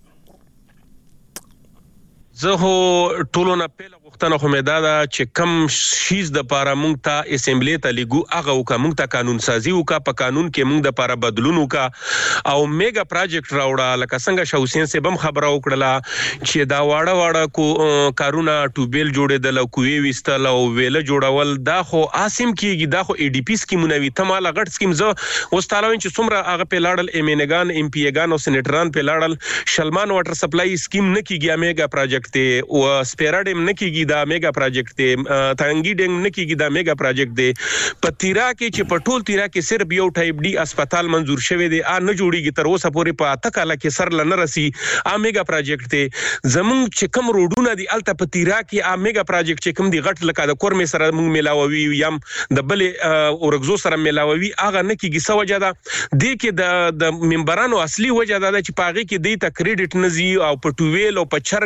زه هو ټولو نه پیله غوښتنه خو مې دا ده چې کم شیز د پاره مونږ ته اسمبلی ته لیګو هغه وکړه، مونږ ته قانون سازي وکړه، په قانون کې مونږ د پاره بدلون وکړه او میگا پروجیکټ راوړه. لکه څنګه شاه حسین صاحب هم خبره وکړه چې دا واړه واړه کو کارونه ټوبیل جوړېدل او کوې وستل او ویله جوړول، دا خو آسم کیږي، دا خو ای ډی پی سکیمونه وي. ته مال غټ سکیم زه اوس تعالی چې څومره هغه په لاړل ایم ان ګان، ایم پی ګان او سېنیټران په لاړل، شلمان واټر سپلای سکیم نه کیږي، میگا پروجیکټ ته او سپیراډم نه کیږي، دا میگا پروجیکټ ته تانګی ډنګ نه کیږي، دا میگا پروجیکټ دی. په تیرا کې چې په ټول تیرا کې صرف یو ټایپ ډي هسپتال منزور شوی دی، ا نه جوړیږي تر اوسه پورې، په اته کاله کې سر لنه رسی. ا میگا پروجیکټ ته زمون چې کم روډونه دي الته په تیرا کې ا میگا پروجیکټ چې کم دی غټ لکه د کورمې سره موږ ملاوي یم د بل اورګزو سره ملاوي، هغه نه کیږي. سو وجه ده د کې د د ممبرانو اصلي وجه ده چې پاغي کې دی ته کریډټ نزي او په ټویل او په چرګه کې او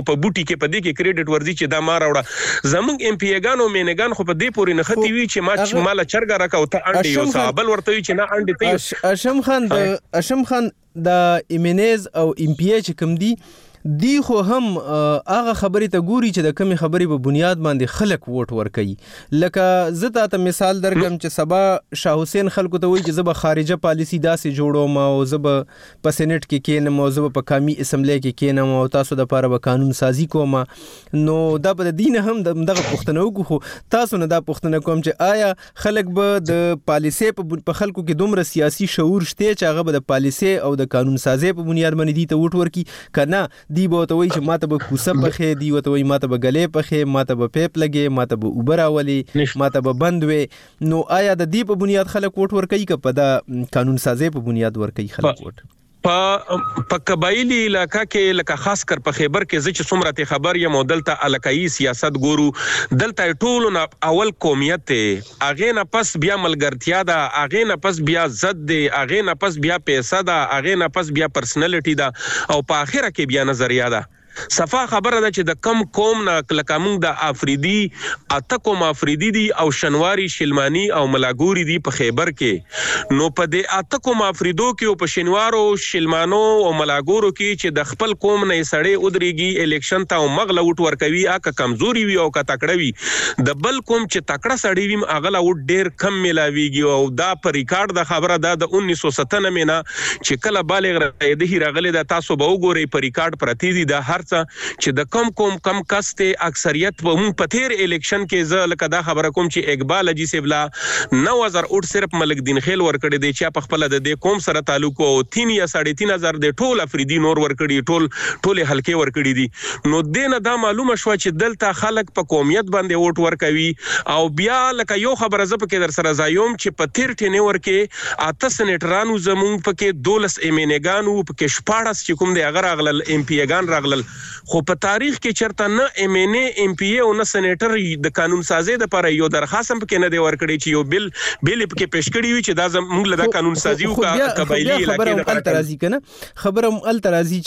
په بوټي کې په دې کې کریډټ ورزي چې دا ما راوړه زمونږ ایم پی ایګانو مینګان خو په دې پورې نه ختی وی چې ما مال چرګا راکاو ته انډي یو صابل ورته وی چې نه انډي ته اشم خان د اشم خان د ایمنیز او ام پی ایچ کم دی دی خو هم هغه خبرې ته ګوري چې د کمی خبرې په بنیاد باندې خلک ووټ ورکوي لکه زه ته مثال درکم چې سبا شاه حسین خلکو ته وایي چې زه به خارجه پالیسي داسې جوړوم او زه به په سینټ کې کینم او زه به په قومي اسمبلی کې کینم او تاسو د پاره به قانون سازي کوم نو دا په دین هم دغه پښتنو کو خو تاسو نه دا پښتنه کوم چې آیا خلک به د پالیسي په خلکو کې دومره سیاسي شعور شته چې هغه به د پالیسي او د قانون سازي په بنیاد باندې دي ته ووټ ورکي کنه دی به ته وایي چې ماته به کوسه پخې دی وته وایي ماته به غلې پخې ماته به پیپ لګې ماته به اوبر اولي ماته به بند وي نو آیا د دې په بنیاد خلک ووټ ورکوي که په د قانون سازي په بنیاد ورکوي خلک ووټ په په قبایلی علاقہ کې لکه خاص کر په خیبر کې چې څومره ته خبر یم دلته علاقائی سیاست ګورو دلته ټول نه اول قومیت ته اغه نه پس بیا ملګرتیا ده اغه نه پس بیا زد ده اغه نه پس بیا پیسې ده اغه نه پس بیا پرسنالټی ده او په اخره کې بیا نظریه ده صفا خبره ده چې د کم قوم نه کلکامون د افریدي اته کوم افریدي دي او شنواری شلمانی او ملاګوري دي په خیبر کې نو په دې اته کوم افریدو کې او په شنوارو شلمانو او ملاګورو کې چې د خپل قوم نه سړې ودرېږي الیکشن ته او مغله وټ ورکوي اکه کمزوري وي او که تکړه وي د بل قوم چې تکړه سړی وي اغله وټ ډیر کم ملاويږي او دا په ریکارډ د خبره ده د انیس سو ستانوي نه چې کله بالغ راځي راغلي د تاسو به وګورئ په ریکارډ پرتی دي د هر چې د کم کوم کم کسته اکثریت په مون پتیر الیکشن کې ز لکه دا خبره کوم چې اقبال اجي سیبلا نو هزار اوټ صرف ملک دین خیل ورکړي دی چې په خپل د دې قوم سره تعلق او تین یا ساڑھے تین هزار د ټول افریدي نور ورکړي ټول ټول حلقې ورکړي دي نو دینه دا معلومه شو چې دلته خلک په قومیت باندې ووټ ورکوي او بیا لکه یو خبره ز په کې در سره زایوم چې پتیر ټینه ورکې اته سنټرانو زمون پکې دولس ایمنګانو پکې شپاړس چې کوم دی اگر اغلل ام پی ایګان راغلل خو په تاریخ کې چرته نه ایم ان ای ایم پی ای او نه سېنیټر د قانون سازي د لپاره یو درخواست هم کې نه دی ورکړی چې یو بل بل په پیش کړی وي چې دا زموږ له قانون سازي او قبایلی علاقې د ترازی کنه خبره ال ترازی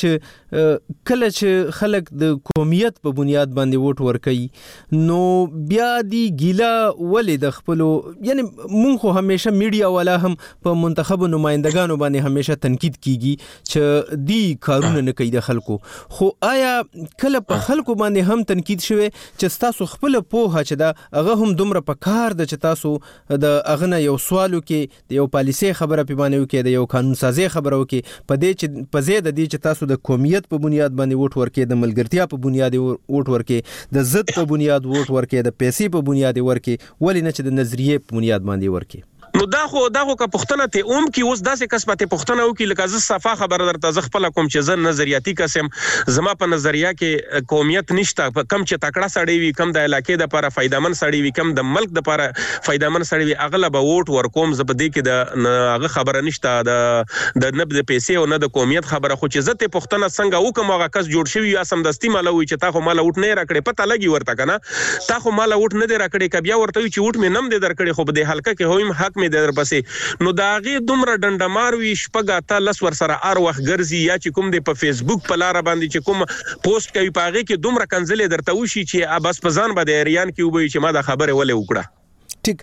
چې کله چې خلک د قومیت په بنیاد باندې ووټ ورکړي نو بیا دی ګیلا ولې د خپل یعنی مونږ خو همیشه میډیا والا هم په منتخب نمائندگانو باندې همیشه تنقید کیږي چې دی کارونه نه کوي د خلکو خو آیا کله په خلکو باندې هم تنقید شوه چې تاسو خپل پوهه چې دا هغه هم دومره په کار د چې تاسو د اغنه یو سوالو کې د یو پالیسي خبره په باندې وکړي د یو قانون سازي خبره وکړي په دې چې په زید د دې چې تاسو د قومیت په بنیاد باندې ووټ ورکړي د ملګرتیا په بنیاد ووټ ورکړي د ضد په بنیاد ووټ ورکړي د پیسې په بنیاد ورکړي ولې نه چې د نظریه په بنیاد باندې ورکړي نو دا خو دا خو که پښتنه ته اوم کی اوس داسې کسبته پښتنه او کی لکه ز صفه خبر درته ز خپل کوم چې ز نظریاتي قسم زما په نظریه کې قومیت نشته کم چې تکړه سړی وي کم د علاقې د لپاره فائدمن سړی وي کم د ملک د لپاره فائدمن سړی وي اغلب ووټ ورکوم ز په دې کې د هغه خبره نشته د د نب د پیسې او نه د قومیت خبره خو چې زته پښتنه څنګه او کوم هغه کس جوړ شوی یا سم دستی مال وي چې تا خو مال وټ نه راکړي پته لګي ورته کنه تا خو مال وټ نه دی راکړي کبیا ورته چې وټ مې نم دی درکړي خو په دې حلقه کې هویم حق مې در پسې نو داغه دومره ډنډمار وی شپګاته لس ور سره ار وخت ګرځي یا چې کوم د په فیسبوک په لار باندې چې کوم پوسټ کوي پاغه کې دومره کنځلې درته وشي چې ابس پزان باندې اریان کې وبوي چې ما دا خبره ولې وکړه ټیک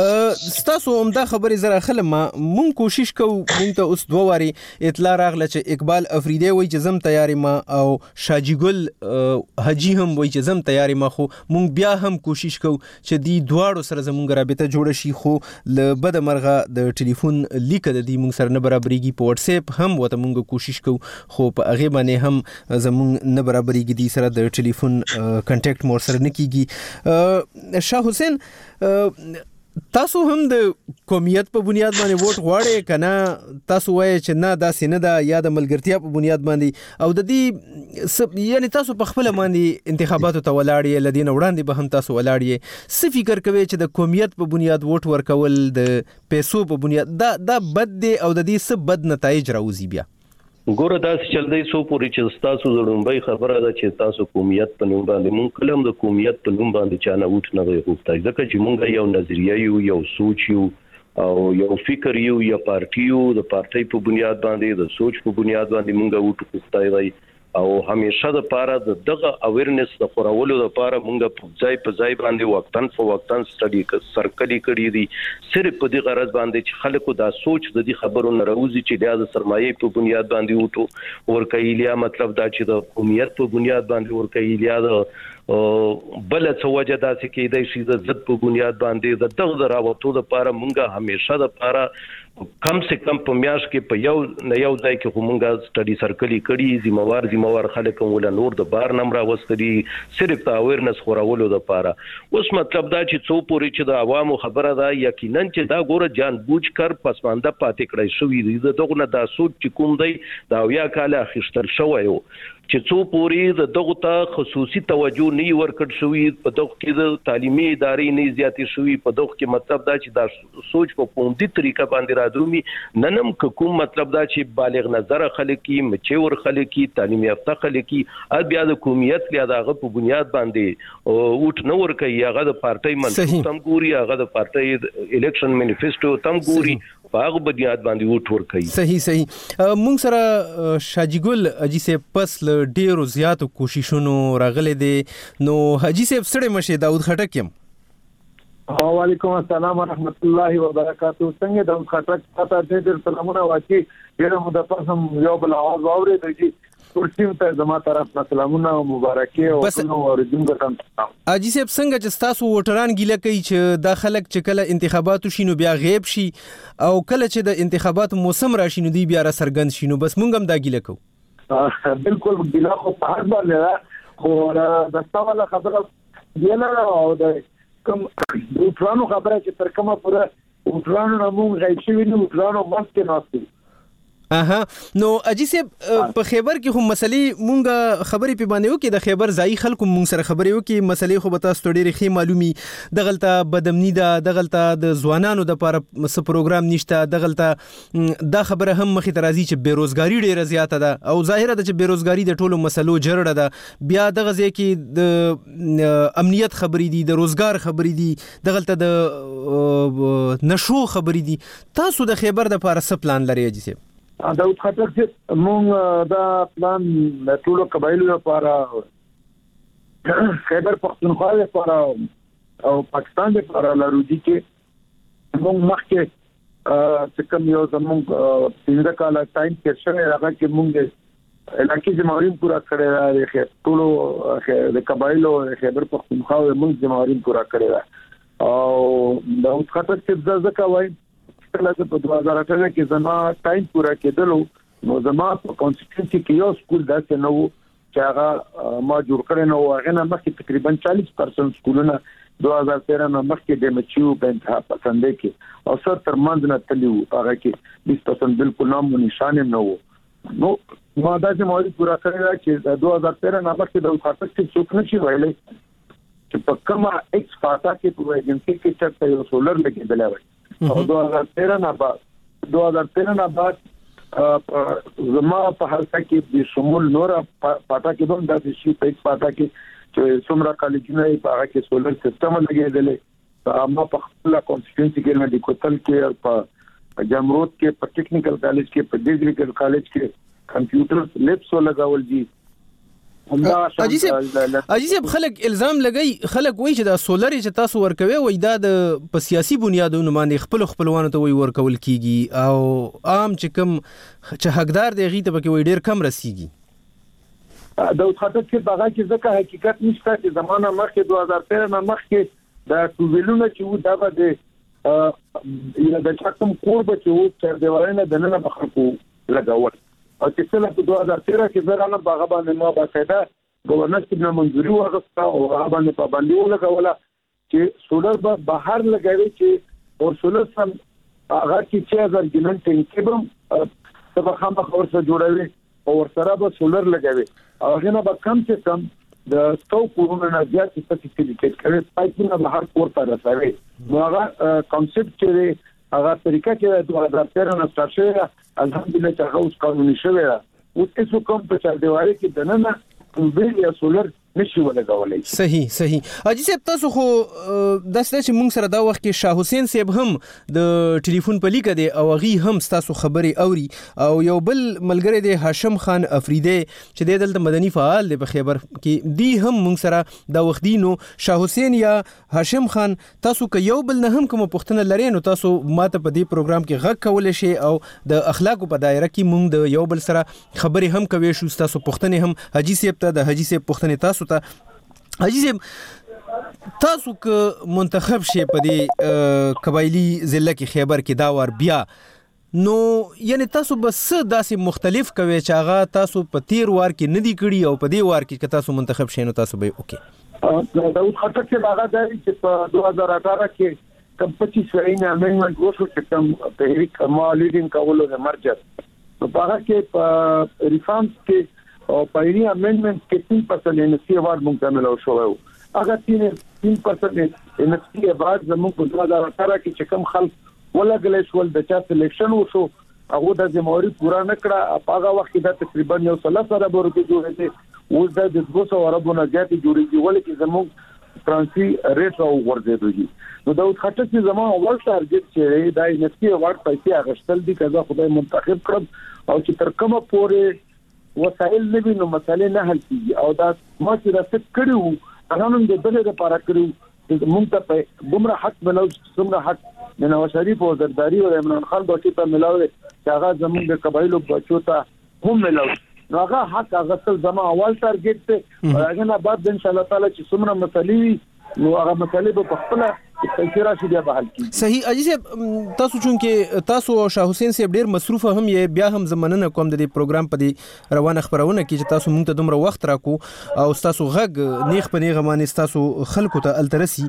ستاسو هم دا خبرې زره خلم مون کوشش کوو مونږ ته اوس دوه واری اطلاع راغله چې اقبال افریدی وای چې زم تیاری ما او شاجی ګل حجی هم وای چې زم تیاری ما خو مونږ بیا هم کوشش کوو چې دی دواړو سره زمونږ رابطه جوړ شي خو ل بد مرغه د ټلیفون لیک د دې مونږ سره نه برابرېږي په واتس اپ هم وته مونږ کوشش کوو خو په هغه باندې هم زمونږ نه برابرېږي دی سره د ټلیفون کنټیکټ مور سره نه کیږي شاه حسین تاسو هم د قومیت په بنیاد باندې ووټ غواړئ کنه تاسو وایي چې نه دا سینه دا یا د ملګرتیا په بنیاد باندې او د دې یعنی تاسو په خپل باندې انتخاباتو ته ولاړی لدین وړاندې به هم تاسو ولاړی څه فکر کوي چې د قومیت په بنیاد ووټ ورکول د پیسو په بنیاد دا دا بد دی او د دې څه بد نتایج راوځي بیا ګوره تاسو چل دی سو پوری چې تاسو زړومبای خبره ده چې تاسو قومیت په نوم باندې مونږ کلم د قومیت په نوم باندې چانه وټ نه غوښتای ځکه چې مونږ یو نظریه یو یو سوچ یو او یو فکر یو یا پارټي یو د پارټي په بنیاد باندې د سوچ په بنیاد باندې مونږ وټ غوښتای وای او همیشه د پاره د دغه اویرنس د خورولو د پاره مونږ په ځای په ځای باندې وختن په وختن سټډي سرکلي کړی دي صرف په دې غرض باندې چې خلکو دا سوچ د دې خبرو نه راوځي چې د سرمایه په بنیاد باندې وټو ورکېلیا مطلب دا چې د قومیت په بنیاد باندې ورکېلیا د بل څه وجه دا چې کېدای شي د ضد په بنیاد باندې د دغه راوټو د پاره مونږه همیشه د پاره کم سے کم په میاش کې په یو نه یو ځای کې همغه سټډي سرکلي کړي ذمہوار ذمہوار خلک ول نور د بار نم را وستري صرف د اویرنس خورولو د پاره اوس مطلب دا چې څو پوری چې د عوامو خبره ده یقینا چې دا ګوره جان بوج کر پسمانده پاتې کړی شوې دي دغه نه دا سوچ چې کوم دی دا یا کاله اخیستل شوی یو چې څو پوری د دغه ته خصوصي توجه نه ورکړ شوې په دغه کې د تعلیمي ادارې نه زیاتې شوې په دغه کې مطلب دا چې دا سوچ په پوندي طریقه باندې راځومي ننم کوم مطلب دا چې بالغ نظر خلک کی مچور خلک کی تعلیم یافته خلک کی ا بیا د قومیت لیا دغه په بنیاد باندې اوټ نه ور کوي هغه د پارټي منځ تم ګوري هغه د پارټي الیکشن مینیفیسټو تم ګوري باغ بنیاد باندې وټ ور کوي صحیح صحیح مونږ سره حاجی ګل اجي سه پس ډیرو زیاتو کوششونو راغلي دي نو حاجی صاحب سره مشه داود خټک يم وعلیکم السلام ورحمت الله وبرکاتہ څنګه داود خټک تاسو ته ډیر سلامونه واچي ډیر مو د پاسم یو بل आवाज واورې دی ورته ته زما طرف نه سلامونه او مبارکي او نو ورجون ګټم اجي صاحب څنګه چې تاسو وټران ګیله کوي چې د خلک چې کله انتخاباتو شینو بیا غیب شي او کله چې د انتخاباتو موسم راشي نو دی بیا را سرګند شینو بس مونږ هم دا ګیله کوو بالکل ګیله خو په هر باندې خو د ستاوله خبره دی نه او د کوم وټرانو خبره چې تر کومه پوره وټرانو نه مونږ غیب شي نو وټرانو ماسته ناشته اها نو اجي صاحب په خیبر کې هم مسلې مونږه خبرې په باندې وکي د خیبر ځای خلکو مونږ سره خبرې وکي مسلې خو به تاسو ډېرې خې معلومي دغلطه بدمنی ده دغلطه د ځوانانو د لپاره څه پروګرام نشته دغلطه دا خبره هم مخې ته راځي چې بیروزګاری ډېره زیاته ده او ظاهره ده چې بیروزګاری د ټولو مسلو جرړه ده بیا دغه ځای کې د امنیت خبرې دي د روزګار خبرې دي دغلطه د نشو خبرې دي تاسو د خیبر د لپاره څه پلان لرئ اجي صاحب داود خټک چې مونږ دا پلان د ټولو قبایلو لپاره خیبر پختونخوا لپاره او پاکستان لپاره لرو دي چې مونږ مخکې چې کوم یو زمونږ څنګه کاله ټایم کې شوی هغه کې مونږ علاقې ذمہواري پورا کړې ده ټولو د قبایلو خیبر پختونخوا مونږ ذمہواري پورا کړې ده او داود خټک چې ځکه وایي کله چې په دوه هزار اته کې زما ټایم پورا کېدلو نو زما په کانسټیټوئنسي کې یو سکول داسې نه وو چې هغه ما جوړ کړی نو هغه نه مخکې تقریبا چالیس پرسنټ سکولونه دوه هزار تیرہ نه مخکې د مچیو په انتها پسندې کې او سر تر منځ نه تللی وو هغه کې بیس پرسنټ بالکل نام او نشان نه وو نو ما دا چې موري پورا کړی چې دوه هزار تیرہ نه مخکې د خاطر کې څوک نشي ویلي چې په کومه ایکس فاټا کې په ایجنسي کې چې یو سولر لګیدل وای او دوه هزار تیرہ نه بعد دوه هزار تیرہ نه بعد زما په حالت کې د شمول نور پاټا کې هم د شي په پاټا کې چې څومره کالجونه په هغه کې سولر سیستم لګیدل ما په خپل کانسټیټوئنسي کې نه د کوتل کې په جمرود کې په ټیکنیکل کالج کې په ډیګریکل کالج کې کمپیوټر لیبس لګاول دي اجي صاحب اجي صاحب خلک الزام لګي خلک وایي چې دا سولر چې تاسو ورکوي وای دا د په سیاسي بنیادونو باندې خپل خپلوانو ته وای ورکول کیږي او عام چې کوم چې حقدار دی غي ته پکې وای ډیر کم رسیږي د خاطر چې باغ کې ځکه حقیقت نشته چې زمانہ مخکې دوه هزار تیرہ نه مخکې دا ټوبلونه چې و دا به یا د چاکم کور به چې و تر دیوالونه د نن بخښو لګاول او چې کله په دوه هزار تیرہ کې زرانه باغ باندې ما باقاعده گورنر کې منځوري واغسته او هغه باندې پابندي ولګوله چې سولر به بهر لګوي چې او سولر سم هغه کې چې هزار ګلن ټینګ به سبا خامخ ورسره جوړوي او ورسره به سولر لګوي او هغه نه به کم څه کم د ستو کورونه نه زیات سپیسیفیکیټ کوي پایپونه بهر کوړه راځي نو هغه کانسپټ چې هغه طریقه چې دوه هزار تیرہ نه سٹارټ شوه الحمدلله چې هغه اوس قانوني شوی او تاسو کوم په چار دیوالي کې دننه ویل یا سولر نشي ولګولای. صحیح صحیح. اجي صاحب تاسو خو د ستاسو چې مونږ سره دا وخت کې شاه حسین صاحب هم د ټلیفون په لیکه دی او غي هم تاسو خبري اوري او یو بل ملګری دی هاشم خان افریدی چې د دلته مدني فعال دی په خیبر کې دی هم مونږ سره دا وخت دی نو شاه حسین یا هاشم خان تاسو که یو بل نه هم کوم پوښتنه لري نو تاسو ماته په دې پروګرام کې غږ کولای شئ او د اخلاقو په دایره کې مونږ د یو بل سره خبري هم کوي شو تاسو پوښتنه هم حاجی صاحب ته د حاجی صاحب پوښتنه تاسو ته حاجی صاحب تاسو که منتخب شي په دې قبایلی ضلع کې خیبر کې دا ور بیا نو یعنی تاسو بس داسې مختلف کوي چې هغه تاسو په تیر وار کې ندی کړی او په دې وار کې تاسو منتخب شئ نو تاسو به اوکے. داود خټک چې هغه دی چې په دوه هزار اठारह کې کم پچیس وینه امندمنت وشو چې کوم تحریک ما لیډینګ کولو د مرجر نو هغه کې په ریفارمز کې او پایري امندمنت کې تین پرسنټ ان اس پی اوارد مونږ ملو شو هغه تین پرسنټ ان اس پی اوارد زموږ په دوه هزار اठारह کې چې کوم خلک ولګل شول د چا سلیکشن وشو هغه د ځموري پورا نکړه په هغه وخت کې د تقریبا یو ثلاثه ارب روپے جوړې دي اوس د دوه سوه اربونه زیاتې جوړېږي ولکه زموږ ترانسي ریټ او ورځېږي نو دا خاطر چې زموږ اول ټارګټ چې دا ان اس پی اوارد پیسې اغشتل دي کله خدای منتخب کړم او چې تر کومه پورې وسایل نه وي نو مسالې نه حل کیږي او دا ما چې راست کړو هغه نن د بلې لپاره کړو چې مونږ ته دومره حق ملو څومره حق د نواز شریف او زرداری او عمران خان بچو ته ملاوي چې هغه زموږ د قبایلو بچو ته هم ملاوي نو هغه حق هغه څل زما اول ټارګټ ته هغه نه بعد ان شاء الله تعالی چې څومره مسلې نو هغه مسلې په خپل تفسیرا شي بیا بحال کی. صحیح. اجي صاحب تاسو چون کې تاسو او شاه حسین صاحب ډیر مصروف هم یې بیا هم زمننه کوم د دې پروګرام په دې روانه خبرونه کې چې تاسو مونږ ته دومره وخت راکو او تاسو غږ نیخ په نیغه باندې تاسو خلکو ته الترسي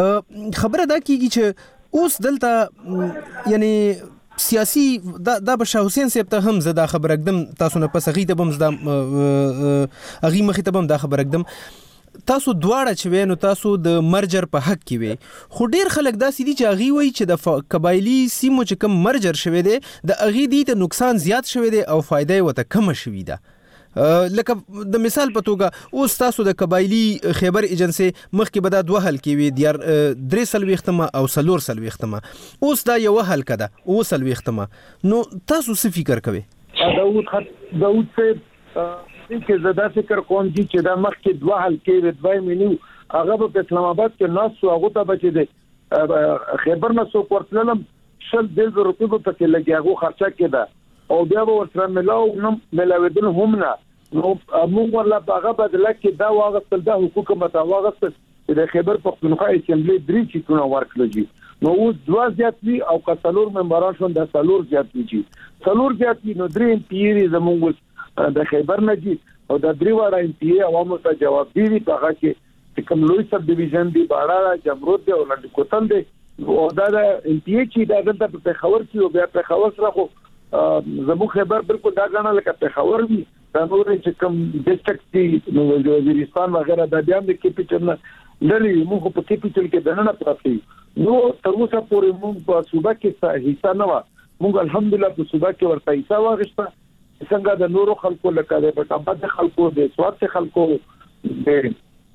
خبره دا کیږي چې اوس دلته یعنی سیاسي دا د شاه حسین صاحب ته هم زدا خبر اقدم تاسو نه پس غي ته بم زدا اغي مخې ته بم دا خبر اقدم تاسو دواړه چې وینو تاسو د مرجر په حق کې وي خو ډیر خلک دا سړي چې اغي وای چې د قبایلی سیمو چې کم مرجر شوه دي د اغي دي ته نقصان زیات شوه دي او فائدې وته کم شوه ده لکه د مثال په توګه اوس تاسو د قبایلی خیبر ایجنسی مخکې به دا دوه حل کې وي د درې سلويختمه او سلور سلويختمه اوس دا یو حل کده او سلويختمه نو تاسو څه فکر کوئ؟ داود خط داود صاحب کې زدا فکر کوم چې دا مخکې دوه حل کې دوه مینو هغه په اسلام آباد کې ناس هغه ته بچی دي خیبر نه سو ورتلم شل د روپیو په کې لګي هغه خرچه کړه او بیا به ورسره ملاو نو ملاودل هم نه نو موږ ورلا هغه بدله کې دا واغستل د حقوق متواغست د خیبر پختونخوا اسمبلی درې چیتونه ورکړي نو اوس دوه زیات وی او کڅلور ممبران شون د سلور زیات وی سلور زیات وی نو درې پیری زموږ د خیبر نجی او د درې وړا ام پی عوامو ته جواب دی په هغه کې کوم لوی سب ډیویژن دی باړه جمرود دی او لنډ کوتل دی او دا د ام پی چې د دلته په خبر کې او بیا په خبر سره خو زمو خیبر بالکل دا غاڼه لکه په خبر وي دا نور چې کوم ډیسټریکټ دی نو وزیرستان وغیرہ د بیا د کیپیټل نه لري موږ په کیپیټل کې دنه پراته نو تر اوسه پورې موږ په صوبه کې حصہ نه و موږ الحمدلله په صوبه کې ورته حصہ واغښته څنګه د نورو خلکو لکه د پټابد خلکو د سواد خلکو د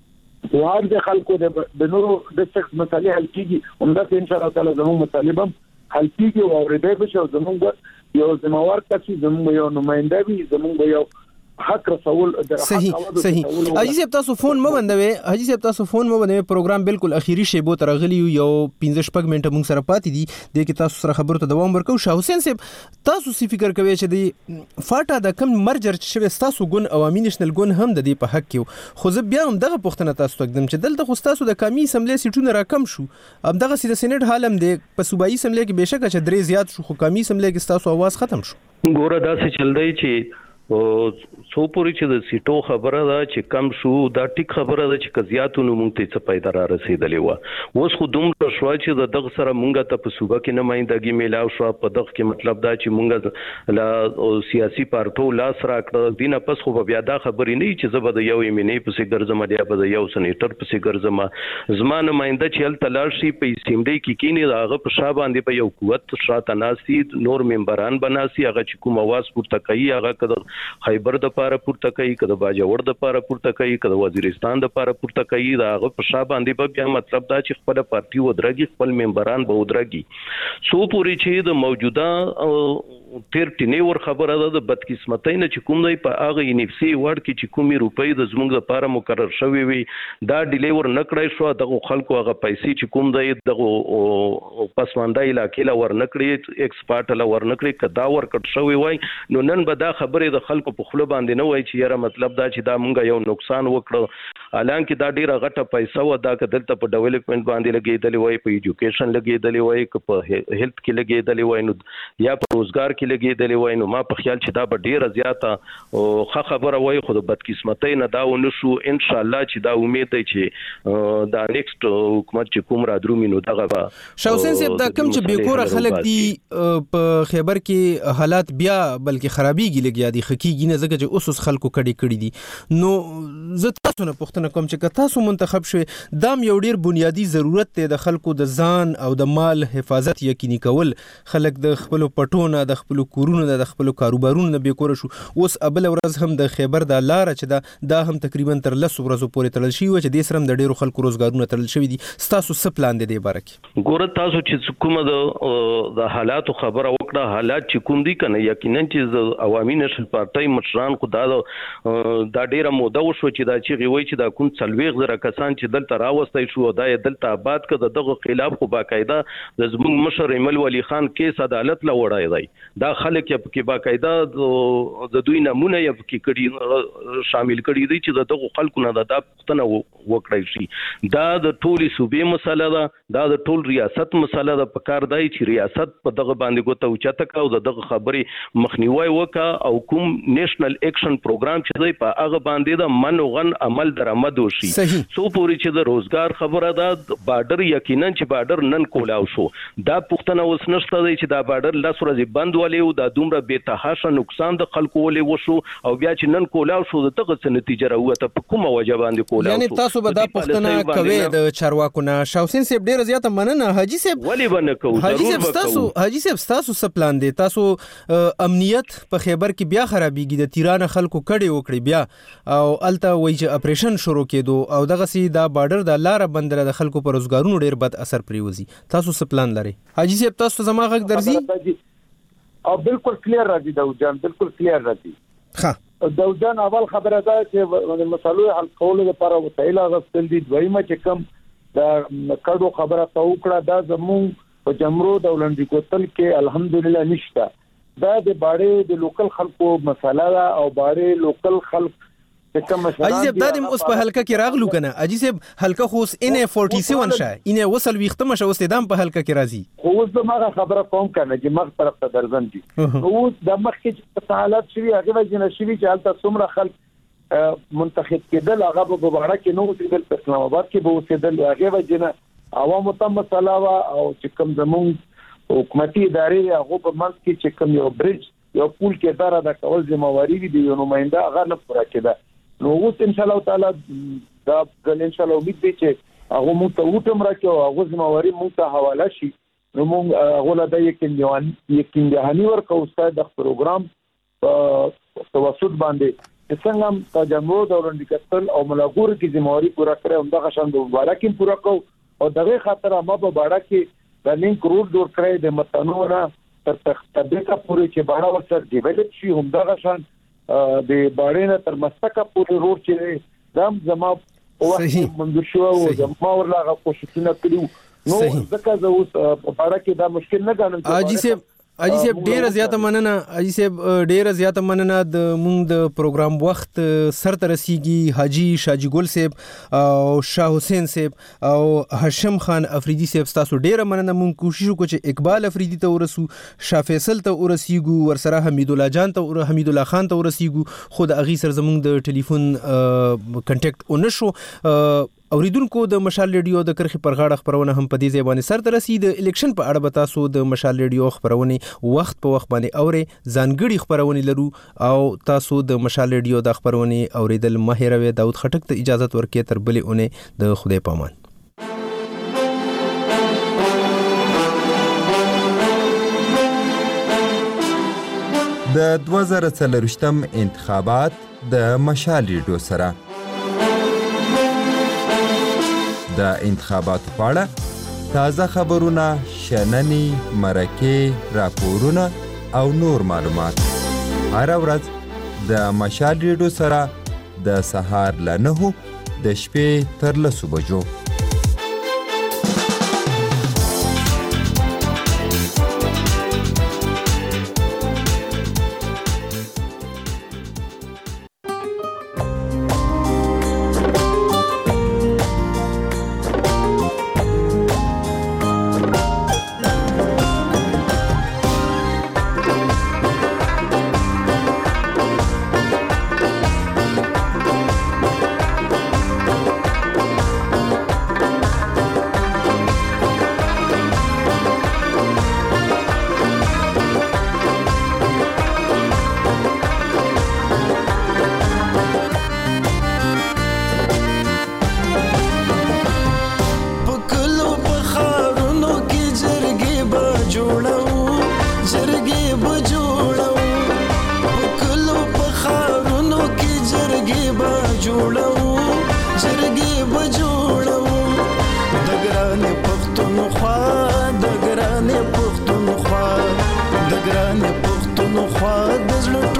وار د خلکو د نورو د څخه مسالې حل کیږي همدا ان شاء الله تعالی زموږ مطالبه حل کیږي او ورته به شو زموږ یو زموږ کسي زموږ یو نمائنده وي زموږ یو حق رسول د صحیح صحیح. حاجی صاحب تاسو فون مو بندوي حاجی صاحب تاسو فون مو بندوي پروګرام بالکل اخیری شی بو ترغلی یو پنځه شپږ منټه موږ سره پاتې دي د کې تاسو سره خبرو ته دوام ورکو. شاه حسین صاحب تاسو سی فکر کوي چې د فاټا د کم مرجر چې شوی تاسو ګون عوامي نشنل ګون هم د دې په حق کې خو زه بیا هم دغه پوښتنه تاسو ته کوم چې دلته خو تاسو د قومي اسمبلی سیټونه راکم شو هم دغه سیده سېنات حالم دی په صوبایي اسمبلی کې بهشکه چې درې زیات شو خو قومي اسمبلی کې تاسو आवाज ختم شو. ګوره دا څه چل دی چې او سو پوری چې د سیټو خبره ده چې کم شو دا ټیک خبره ده چې کزياتونو مونږ ته څه پیدا را رسیدلې و اوس خو دومره شو چې د دغه سره مونږ ته په صوبه کې نمائندګي میلاو شو په دغه کې مطلب دا چې مونږ لا سیاسي پارټو لاس راکړه دینه پس خو بیا دا خبرې نه چې زبر د یو ایمنې په سي ګرځم دی په یو سېنیټر په سي ګرځم زما نمائنده چې تل شي په سیمډي کې کینی داغه په شابه باندې په یو قوت شاته ناسي نور ممبران بناسي هغه چې کوم आवाज پورته کوي هغه خیبر د پاره پورته کوي کده باجوړ د پاره پورته کوي کده وزیرستان د پاره پورته کوي دا هغه په شابه باندې په بیا مطلب دا چې خپل پارټي ودرګي خپل ممبران به ودرګي سو پوری چې د موجوده تیر ټینور خبره ده د بدقسمتۍ نه چې کوم دی په هغه انفسي ورډ کې چې کومي روپۍ د زموږ لپاره مقرر شوی وي دا ډیلیور نکړای شو دغه خلکو هغه پیسې چې کوم دی دغه پسمانده علاقې لا ور نکړي ایکسپورټ لا ور نکړي کدا ور کټ شوی وای نو نن به دا خبره د خلکو په خله باندې نه وای چې یاره مطلب دا چې دا مونږ یو نقصان وکړو حالانکه دا ډیره غټه پیسې و دا کدلته په ډیولپمنٹ باندې لګیدلې وای په ایجوکیشن لګیدلې وای په هیلث کې لګیدلې وای نو یا په روزګار کې لګیدلې وای نو ما په خیال چې دا به ډیره زیاته او ښه خبره وای خو د بدقسمتۍ نه دا ونشو ان شاء الله چې دا امید دی چې دا نیکست حکومت چې کوم را درومي نو دغه با شاوسین صاحب دا کوم چې بیکوره خلک دي په خیبر کې حالات بیا بلکې خرابېږي لګیا دي خکېږي نه ځکه چې اوس اوس خلکو کډې کړي دي نو زه تاسو نه پوښتنه کوم چې تاسو منتخب شوي دا یو ډیر بنیادی ضرورت دی د خلکو د ځان او د مال حفاظت یقیني کول خلک د خپل پټونه د خپل کورونو د خپل کاروبارونو نه بیکوره شو اوس ابل ورځ هم د خیبر د لار چې دا دا هم تقریبا تر لس ورځو پورې تړل شي چې د سرم د ډیرو خلکو روزګارونه تړل شوی دي تاسو څه پلان دی د باره کې ګوره تاسو چې کومه د د حالاتو خبره وکړه حالات چې کوم دي کنه یقینا چې د عوامي نشل پارټي مشران خو دا دا ډیره موده وشو چې دا چې غوي چې دا کوم څلويغ زره کسان چې دلته راوستي شو دا دلته آباد کړه دغه خلاف خو باقاعده د زموږ مشر ایمل ولی خان کیس عدالت لا وړای دی دا خلک یې په باقاعده د دوی نمونه یې کې کړي شامل کړي دي چې دغه خلکو نه دا پښتنه وکړای شي دا د ټولي صوبې مسله ده دا د ټول ریاست مسله ده په کار دی چې ریاست په دغه باندې ګوته اوچته کا او دغه خبرې مخنیوي وکا او کوم نېشنل اکشن پروګرام چې دی په هغه باندې د منوغن عمل درآمد وشي سو پوری چې د روزګار خبره ده بارډر یقینا چې بارډر نن کولاو شو دا پښتنه اوس نشته دی چې دا بارډر لاس ورځې بند ولې او دا دومره بے تحاشه نقصان د خلکو ولې وشو او بیا چې نن کولاو شو دغه څه نتیجه راوته په کومه وجه باندې کولاو یعنی تاسو به دا پښتنه کوي د چارواکو نه شاوسین صاحب ډیر زیاته مننه حاجی صاحب ولې باندې کوو حاجی صاحب تاسو حاجی صاحب تاسو څه پلان دی تاسو امنیت په خیبر کې بیا خرابېږي د تیران خلکو کډې وکړي بیا او الته وایي چې اپریشن شروع کېدو او دغه سي دا بارډر د لار بندره د خلکو پر روزګارونو ډیر بد اثر پریوزي تاسو څه پلان لري حاجی صاحب تاسو زما غږ درځي او بالکل کلیر راځي دا جان بالکل کلیر راځي ښه دا جان اول خبره ده چې مسلو حل کولو لپاره وسایل غوښتل دي دویمه چې کوم دا کډو خبره تا وکړه دا زمون په جمرو د ولندې کوتل کې الحمدلله نشته دا د باړې د لوکل خلکو مسله او باړې لوکل خلک اجي صاحب دا د اوس په حلقه کې راغلو کنه اجي صاحب حلقه خو ان سوري سبعه شای ان وصل وختمه شو استدام په حلقه کې راځي خو اوس ما خبره کوم کنه چې مخ طرف ته درځم دي اوس د مخ کې حالات شوی هغه وجنه شوی چې حالت څومره خلک منتخب کېدل هغه په باره کې نو چې د اسلام آباد کې به وسیدل هغه وجنه عوامو ته مسله وا او چې کوم زمون حکومتي ادارې هغه په منځ کې چې کوم یو برج یو پول کې اداره د کول ځمواري دي یو نماینده هغه نه پوره کېده نو اوس ان شاء الله تعالی دا ان شاء الله امید دی چې هغه مو ته وټم راکې او هغه ځمواري مو ته حواله شي نو موږ هغه له د یقین دیوان یقین دهانی ورکو استاد د پروګرام په توسط باندې څنګه تجمع د ولندې کتل او ملاګور کې ځمواري پوره کړو هم دغه شان د مبارکین پوره کو او دغه خاطر ما په باړه کې د لینک روډ جوړ کړی د متنوره تر تخته پورې چې باړه ورته ډیولپ شي هم دغه شان د باړینه تر مستقه پورې روډ چې دام زما او وخت منځ شو او زما ورلاغه کوششونه کړیو نو ځکه زه اوس په اړه کې دا مشکل نه ګڼم اجي صاحب اجي صاحب ډیر زیاته مننه اجي صاحب ډیر زیاته مننه د مونږ د پروګرام وخت سر ته رسیږي حاجی شاجی ګل صاحب او شاه حسین صاحب او هاشم خان افریدی صاحب تاسو ډیر مننه مونږ کوشش وکړو چې اقبال افریدی ته ورسو شاه فیصل ته ورسیږو ورسره حمید الله جان ته حمید الله خان ته ورسیږو خود اغي سر زمونږ د ټلیفون کنټیکټ اونشو اوریدونکو د مشال ریډیو د کرخي پر غاړه خبرونه هم په دې ځای باندې سر ته رسید الیکشن په اړه به تاسو د مشال ریډیو خبرونه وخت په وخت باندې اوري ځانګړي خبرونه لرو او تاسو د مشال ریډیو د خبرونه اوریدل مهیروي داود خټک ته اجازه ورکړي تر بلې اونې د خدای پامان د دوه زره څلرویشتم انتخابات د مشال ریډیو سره د انتخاباتو په اړه تازه خبرونه، شننې، مرکې، راپورونه او نور معلومات هر ورځ د مشال ریډیو سره د سهار له نهو د شپې تر لسو بجو.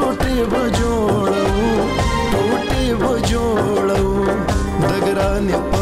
ټوټې به جوړو د ګرانې